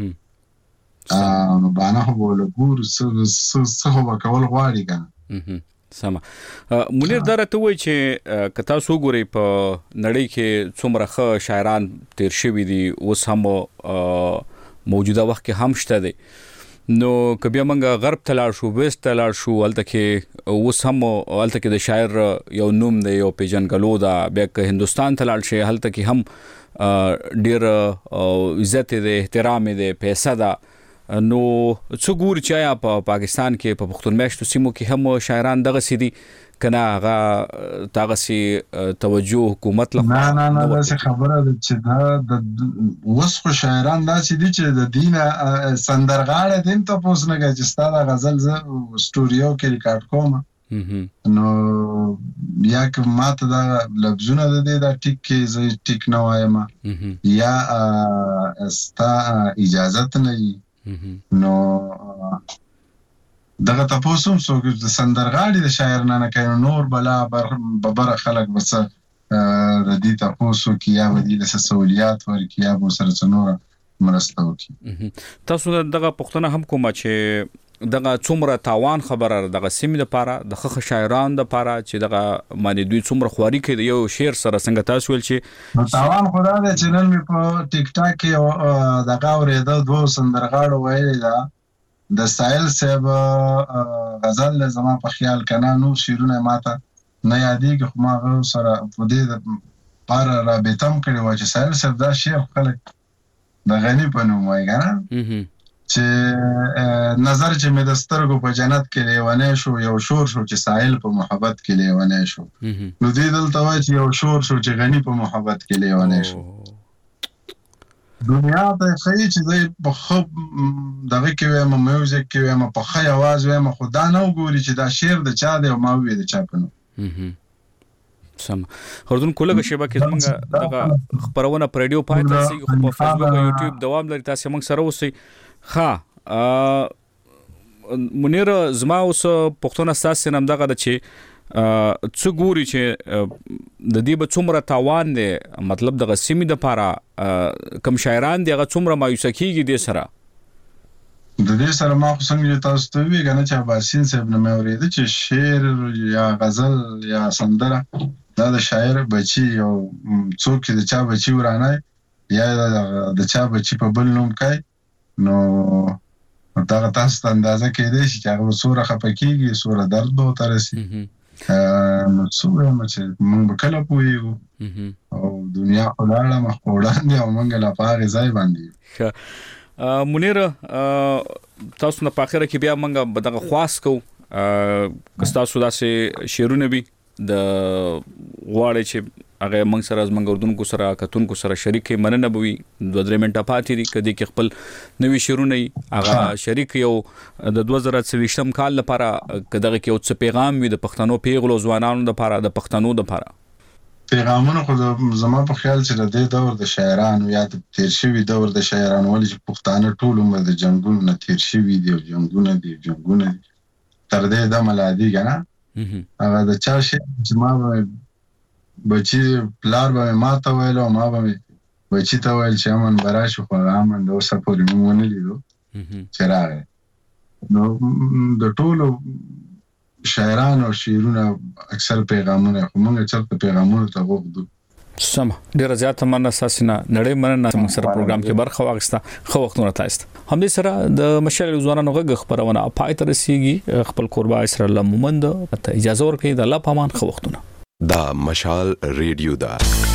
نو باندې هو له ګور څه هو کول غواړي کنه.
سمه منیر درته وای چې کتا سو ګوري په نړۍ کې څومره ښه شاعران تیر شوی دي اوس هم موجوده وخت کې هم شته دي نو کبي منګه غرب تلاړ شو وست تلاړ شو الته کې اوس هم الته کې د شاعر یو نوم دی یو پیژنګلو دا بیا که هندستان تلاړ شي الته کې هم ډیر عزت دی احترام دی پیسې دا نو څو ګور چې په پاکستان کې په پښتون میشتو سیمو کې هم شاعران دغه سيدي کنه هغه تاغه سي توجه حکومت له
نه دا څه خبره ده چې دا د وسخ شاعران دا چې دي چې د دینه سندرغاړه دین ته پوسنه کې چې ستاره غزل ز سټوډیو کې ریکارډ کوم نو یا که ماته دا لفظونه د دې دا ټیک کې زه ټیک نه وایم یا استا اجازه نه نو دغه تاسو هم څوک د سندرغاړي د شاعر نه کوي نور بلا ببره خلک بس د دې تاسو کې یا ودی له سہولیات ورکیا به سره څنور مرسته وکي.
تاسو دغه پښتنه هم کوم چې دغه څومره تاوان خبره دغه سیمه لپاره د خخ شاعران لپاره چې دغه باندې دوی څومره خواري کوي یو شعر سره څنګه تاسو ول چې
تاوان خدا د چینل می په ټیک ټاک کې دغه ورېده دوه سندرغاړو وایي دا د سایل صاحب غزل زما په خیال کنه نو شیرونه ماته نه یادېږي خو ما غو سره په دې پر رابطه هم کړی و چې سایل صاحب دا شعر خلک د غنی په نوم وایي کنه چې نظر چې مې د سترګو په جنت کې لیوانه شو یو شور شو چې سایل په محبت کې لیوانه شو نو دې دلته وایي چې یو شور شو چې غنی په محبت کې لیوانه شو. دنیا ته خی چې د په خپ دغه کې وایم میوزیک کې وایم په خی आवाज وایم خدا نه وګوري چې دا شعر د چا دی او ما وی د چا پنو
سم خردون کوله شبکه زمونږ دغه خبرونه پر رادیو پای تاسو په فیسبوک او یوټیوب دوام لري تاسو موږ سره اوسئ. منیر زما اوس پښتون اساس نام دغه د چې څو ګوري چې د دې به څومره تاوان دی مطلب د غسیمې د پاره کم شاعران دی هغه څومره مایوس کیږي د سره
د دې سره ما خو څنګه تاسو ته وی غنه چې باسین صاحب نه مې اورېده چې شعر یا غزل یا سندره دا د شاعر بچي او څوک د چا بچي ورانه یا د چا بچي په بل نوم کوي نو دا تاسو ته اندازه کېدای شي چې هغه سوره خپکیږي سوره درد به ترسي نو څومره چې موږ کله پویو او دنیا خلاله مخوړان او موږ لا پاره ځای باندې
منیر تاسو نه پاخره کې بیا موږ دغه خواص کو تاسو داسې شعرونه به د غواړي چې هغه موږ سره زمونږ اردوونکو سره کتونکو سره شریک مننه بوي 2-3 منټه پاتې دي کدي کې خپل نوې شعرونه هغه شریک یو د 2023 کال لپاره کداغه کې یو څه پیغام وي د پښتنو پیغلو ځوانانو لپاره د پښتنو لپاره
پیغامونه خو زما په خیال چې د دې دور د شاعرانو یا د تیر شوی دور د شاعرانو ولې چې پښتانه ټول عمر د جنگونو نه تیر شوی دي او جنگونه دي تر دې د ملادي کنه هغه د چا شي چې ما بچي پلار به ما ته ویل او ما به بچي ته ویل چې امن براش خو امن د اوسه پورې مونږ نه لیدو چې راغی نو د ټولو شاعران او شعرونه اکثر پیغامونه موږ چرته پیغامونه ته وګورو.
سم ډیر زیات مننه ساسینا نړۍ مننه موږ سره پروګرام کې برخه واغسته خو وختونه تاسو هم دې سره د مشال ځوانانو غږ خبرونه پای تر رسیږي خپل قربا اسرائیل مومند ته اجازه ورکړي د الله پامان خو وختونه
دا مشال ریډیو دا